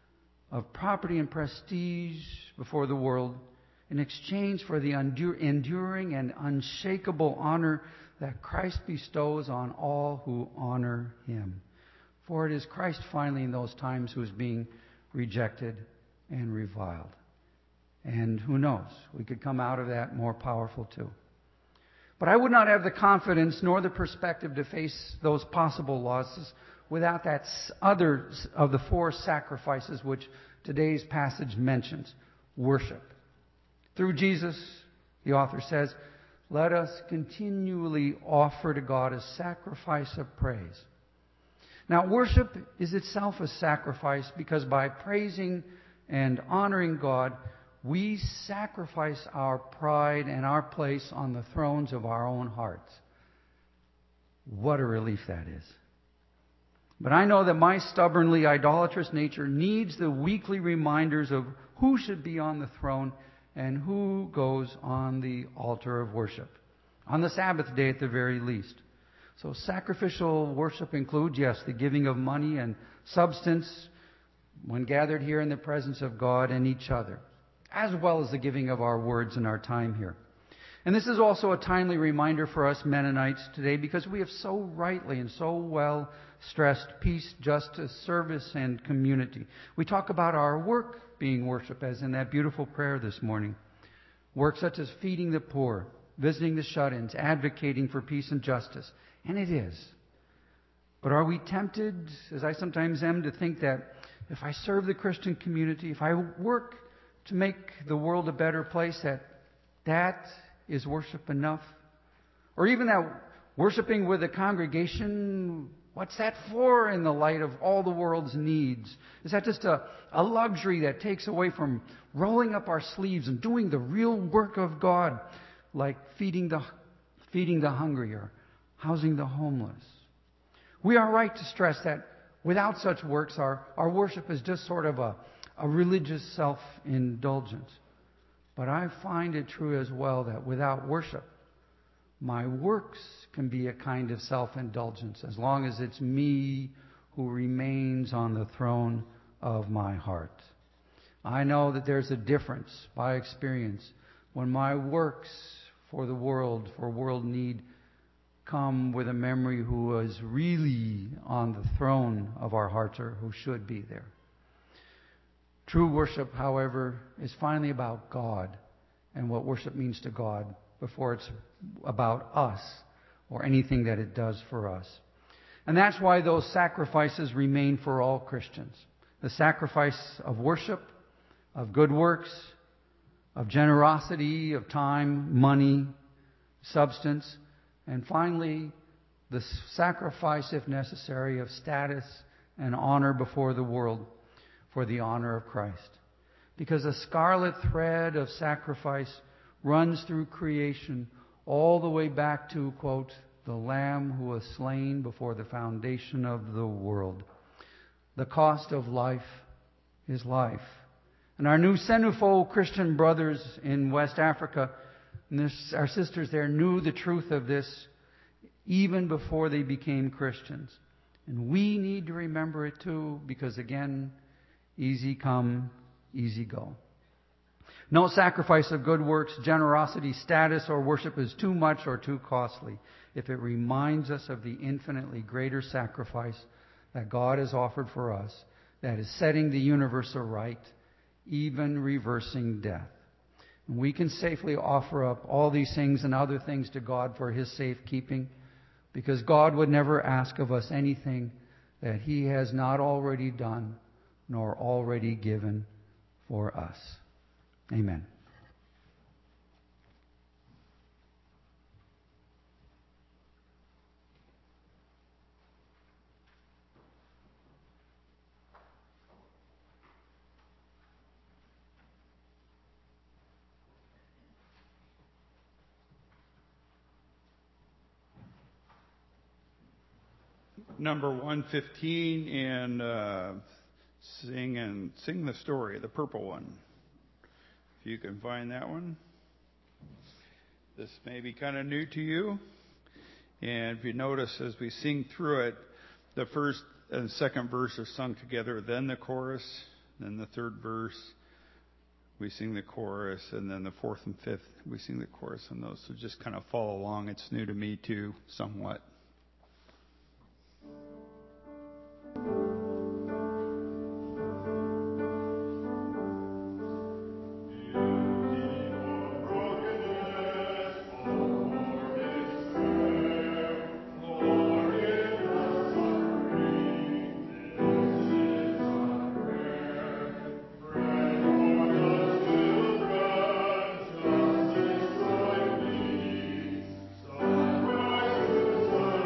of property and prestige before the world in exchange for the enduring and unshakable honor that Christ bestows on all who honor Him. For it is Christ finally in those times who is being rejected and reviled. And who knows, we could come out of that more powerful too. But I would not have the confidence nor the perspective to face those possible losses without that other of the four sacrifices which today's passage mentions, worship. Through Jesus, the author says, let us continually offer to God a sacrifice of praise. Now, worship is itself a sacrifice because by praising and honoring God, we sacrifice our pride and our place on the thrones of our own hearts. What a relief that is. But I know that my stubbornly idolatrous nature needs the weekly reminders of who should be on the throne and who goes on the altar of worship. On the Sabbath day at the very least. So sacrificial worship includes, yes, the giving of money and substance when gathered here in the presence of God and each other, as well as the giving of our words and our time here. And this is also a timely reminder for us Mennonites today because we have so rightly and so well stressed peace, justice, service, and community. We talk about our work being worship, as in that beautiful prayer this morning. Work such as feeding the poor, visiting the shut-ins, advocating for peace and justice. And it is. But are we tempted, as I sometimes am, to think that if I serve the Christian community, if I work to make the world a better place, that that is worship enough? Or even that worshiping with a congregation, what's that for in the light of all the world's needs? Is that just a, a luxury that takes away from rolling up our sleeves and doing the real work of God, like feeding the, feeding the hungry or housing the homeless? We are right to stress that without such works, our, our worship is just sort of a, a religious self-indulgence. But I find it true as well that without worship, my works can be a kind of self-indulgence as long as it's me who remains on the throne of my heart. I know that there's a difference by experience when my works for the world, for world need, come with a memory who is really on the throne of our hearts or who should be there. True worship, however, is finally about God and what worship means to God before it's about us or anything that it does for us. And that's why those sacrifices remain for all Christians. The sacrifice of worship, of good works, of generosity, of time, money, substance, and finally, the sacrifice, if necessary, of status and honor before the world for the honor of Christ. Because a scarlet thread of sacrifice runs through creation all the way back to, quote, the Lamb who was slain before the foundation of the world. The cost of life is life. And our new Senufo Christian brothers in West Africa, and this, our sisters there, knew the truth of this even before they became Christians. And we need to remember it too, because again, easy come, easy go. No sacrifice of good works, generosity, status, or worship is too much or too costly if it reminds us of the infinitely greater sacrifice that God has offered for us, that is setting the universe aright, even reversing death. And we can safely offer up all these things and other things to God for His safekeeping, because God would never ask of us anything that He has not already done nor already given for us. Amen. Number one fifteen, and uh, sing and sing the story, the purple one. If you can find that one. This may be kind of new to you. And if you notice, as we sing through it, the first and second verse are sung together, then the chorus, then the third verse, we sing the chorus, and then the fourth and fifth, we sing the chorus on those. So just kind of follow along. It's new to me too, somewhat. Sunrise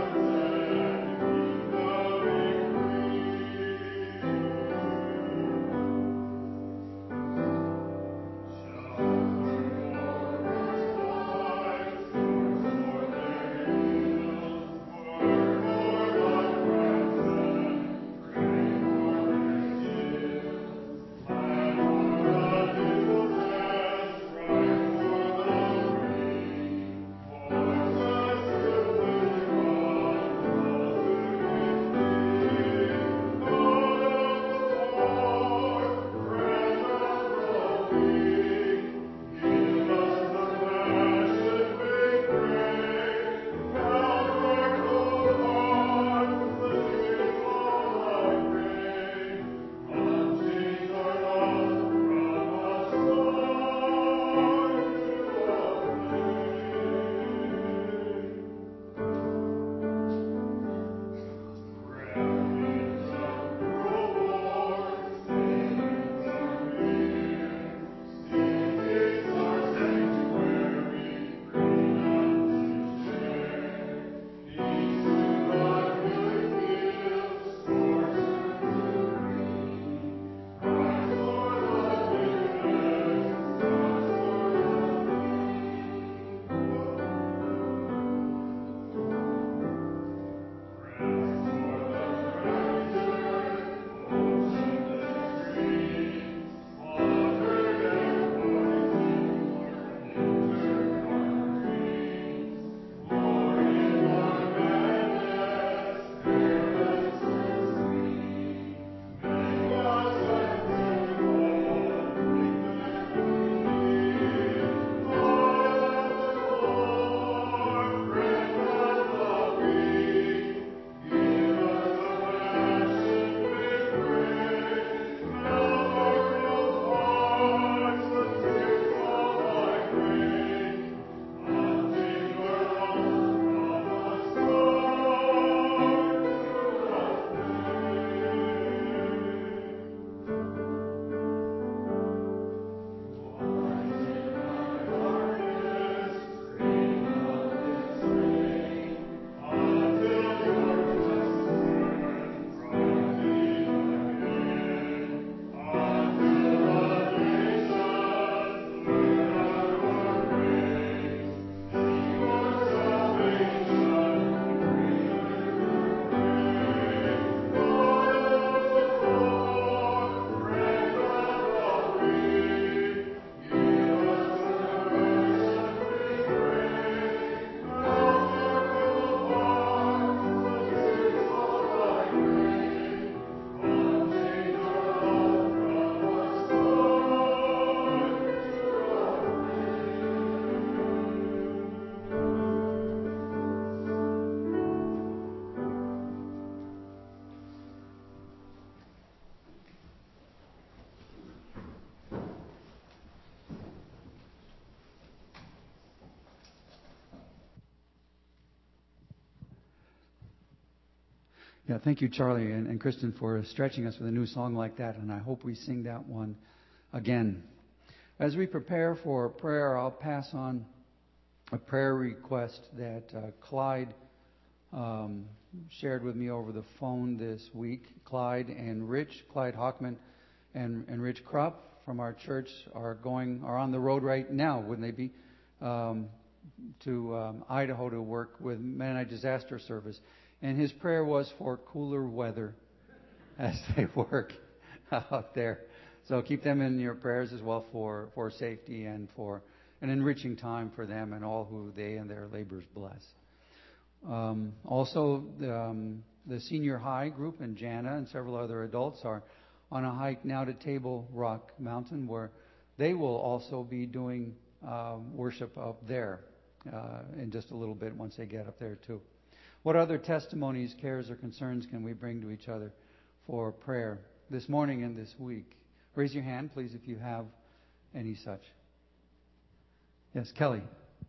Yeah, thank you, Charlie and, and Kristen, for stretching us with a new song like that, and I hope we sing that one again. As we prepare for prayer, I'll pass on a prayer request that uh, Clyde um, shared with me over the phone this week. Clyde and Rich, Clyde Hockman and, and Rich Krupp from our church are going are on the road right now, wouldn't they be, um, to um, Idaho to work with Mennonite Disaster Service. And his prayer was for cooler weather as they work out there. So keep them in your prayers as well for, for safety and for an enriching time for them and all who they and their labors bless. Um, also, the, um, the senior high group and Jana and several other adults are on a hike now to Table Rock Mountain, where they will also be doing um, worship up there uh, in just a little bit once they get up there too. What other testimonies, cares, or concerns can we bring to each other for prayer this morning and this week? Raise your hand, please, if you have any such. Yes, Kelly.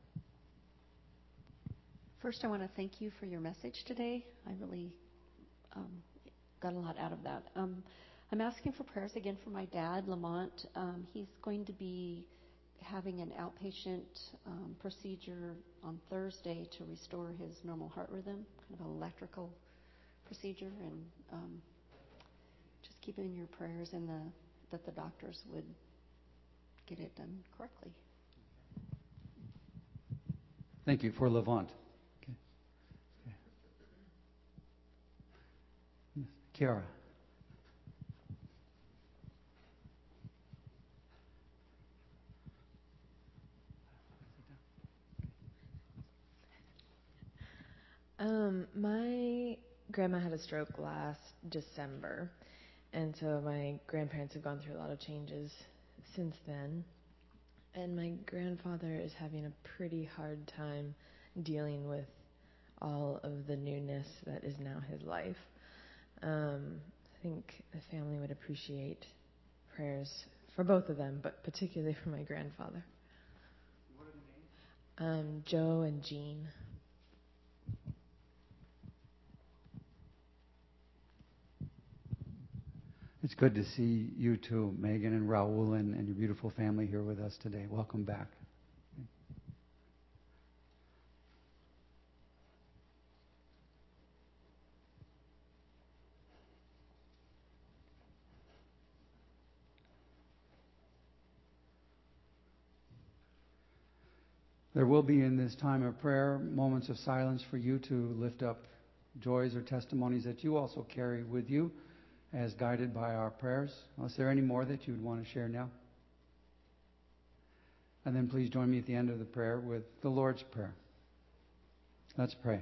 First, I want to thank you for your message today. I really um, got a lot out of that. Um, I'm asking for prayers again for my dad, Lamont. Um, he's going to be having an outpatient um, procedure on Thursday to restore his normal heart rhythm, kind of an electrical procedure, and um, just keep in your prayers and the that the doctors would get it done correctly. Thank you for Levant. Okay. Okay. Kiara. Um, my grandma had a stroke last December, and so my grandparents have gone through a lot of changes since then. And my grandfather is having a pretty hard time dealing with all of the newness that is now his life. Um, I think the family would appreciate prayers for both of them, but particularly for my grandfather. What are the names? Um, Joe and Jean. It's good to see you too, Megan and Raul and, and your beautiful family here with us today. Welcome back. There will be in this time of prayer moments of silence for you to lift up joys or testimonies that you also carry with you as guided by our prayers. Is there any more that you would want to share now? And then please join me at the end of the prayer with the Lord's Prayer. Let's pray.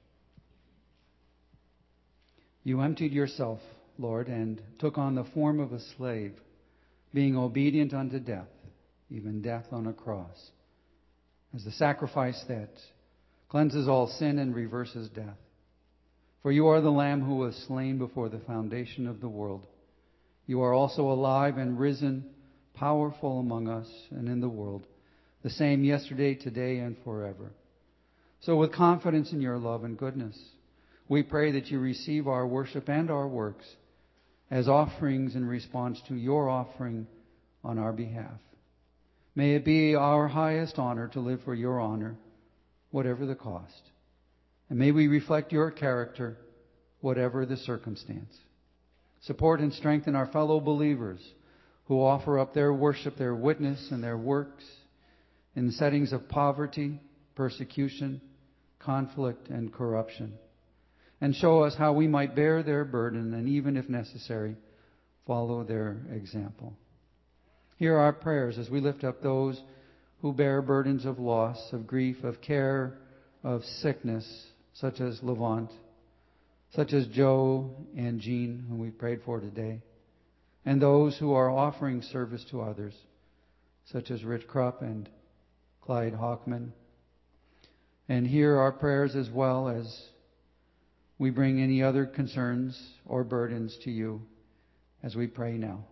You emptied yourself, Lord, and took on the form of a slave, being obedient unto death, even death on a cross, as the sacrifice that cleanses all sin and reverses death. For you are the Lamb who was slain before the foundation of the world. You are also alive and risen, powerful among us and in the world, the same yesterday, today, and forever. So with confidence in your love and goodness, we pray that you receive our worship and our works as offerings in response to your offering on our behalf. May it be our highest honor to live for your honor, whatever the cost. And may we reflect your character, whatever the circumstance. Support and strengthen our fellow believers who offer up their worship, their witness, and their works in settings of poverty, persecution, conflict, and corruption. And show us how we might bear their burden and, even if necessary, follow their example. Hear our prayers as we lift up those who bear burdens of loss, of grief, of care, of sickness, such as Levant, such as Joe and Jean, whom we prayed for today, and those who are offering service to others, such as Rich Krupp and Clyde Hockman. And hear our prayers as well as we bring any other concerns or burdens to you as we pray now.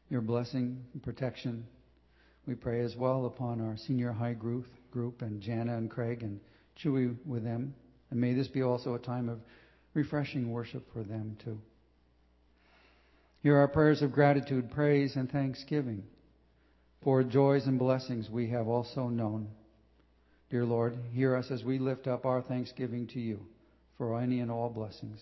your blessing and protection. We pray as well upon our senior high group, group and Jana and Craig and Chewy with them. And may this be also a time of refreshing worship for them too. Hear our prayers of gratitude, praise, and thanksgiving for joys and blessings we have also known. Dear Lord, hear us as we lift up our thanksgiving to you for any and all blessings.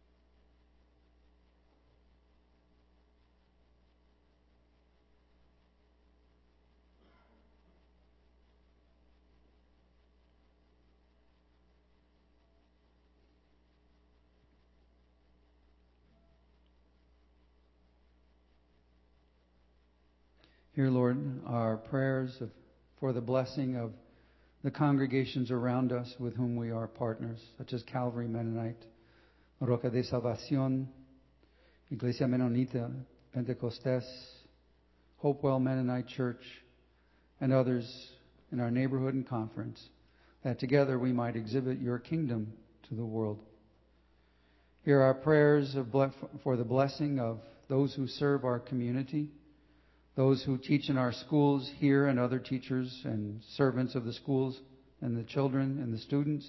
Hear, Lord, our prayers of, for the blessing of the congregations around us with whom we are partners, such as Calvary Mennonite, Roca de Salvación, Iglesia Menonita, Pentecostés, Hopewell Mennonite Church, and others in our neighborhood and conference, that together we might exhibit your kingdom to the world. Hear our prayers of ble- for the blessing of those who serve our community, those who teach in our schools here and other teachers and servants of the schools and the children and the students.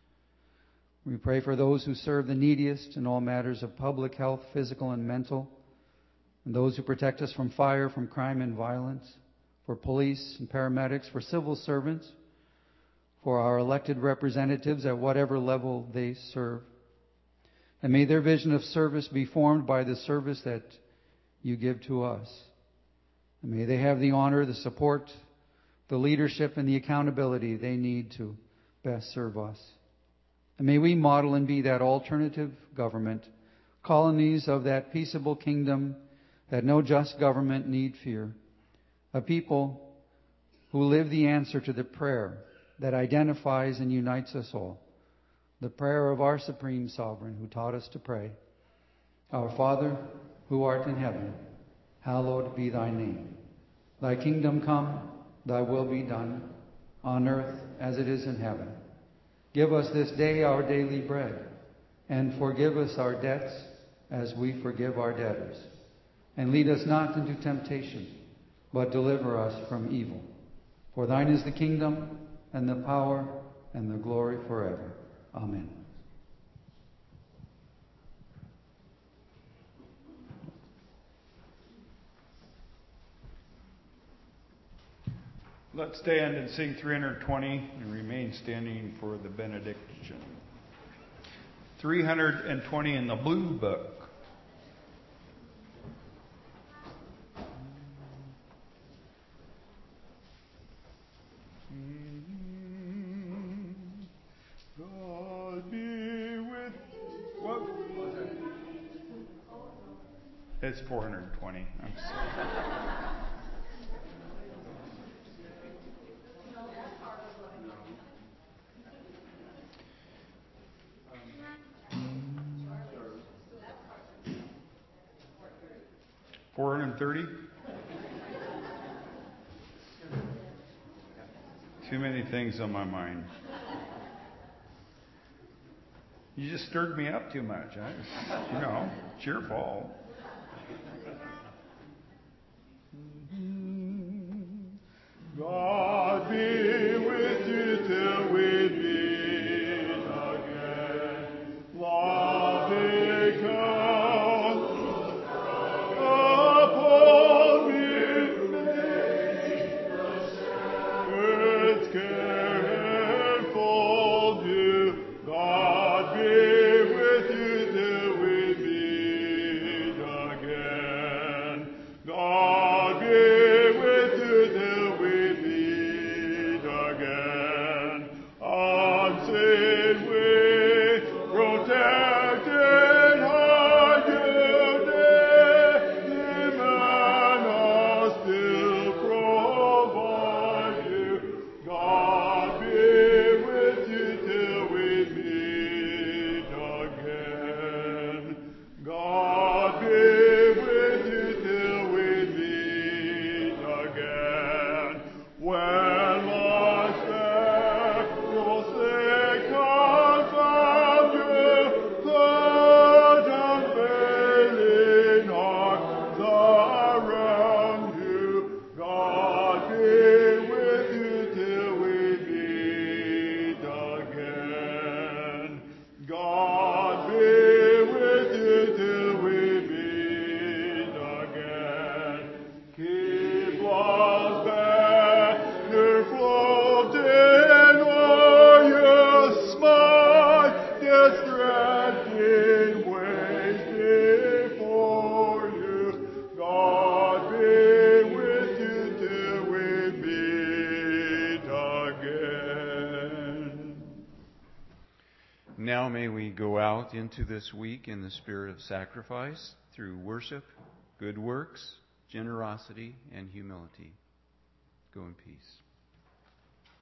We pray for those who serve the neediest in all matters of public health, physical and mental, and those who protect us from fire, from crime and violence, for police and paramedics, for civil servants, for our elected representatives at whatever level they serve. And may their vision of service be formed by the service that you give to us. And may they have the honor, the support, the leadership, and the accountability they need to best serve us. And may we model and be that alternative government, colonies of that peaceable kingdom that no just government need fear, a people who live the answer to the prayer that identifies and unites us all, the prayer of our Supreme Sovereign who taught us to pray, Our Father, who art in heaven, hallowed be thy name. Thy kingdom come, thy will be done, on earth as it is in heaven. Give us this day our daily bread, and forgive us our debts as we forgive our debtors. And lead us not into temptation, but deliver us from evil. For thine is the kingdom, and the power, and the glory forever. Amen. Let's stand and sing three hundred twenty and remain standing for the benediction. three hundred twenty in the blue book. God be with what? It's four hundred twenty. I'm sorry. four hundred thirty? Too many things on my mind. You just stirred me up too much. I, you know, it's your fault. God be with you till we meet again. Loving God upon me, its care enfold you. God be with you till we meet again. God be with you till we meet. now may we go out into this week in the spirit of sacrifice through worship, good works, generosity, and humility. Go in peace.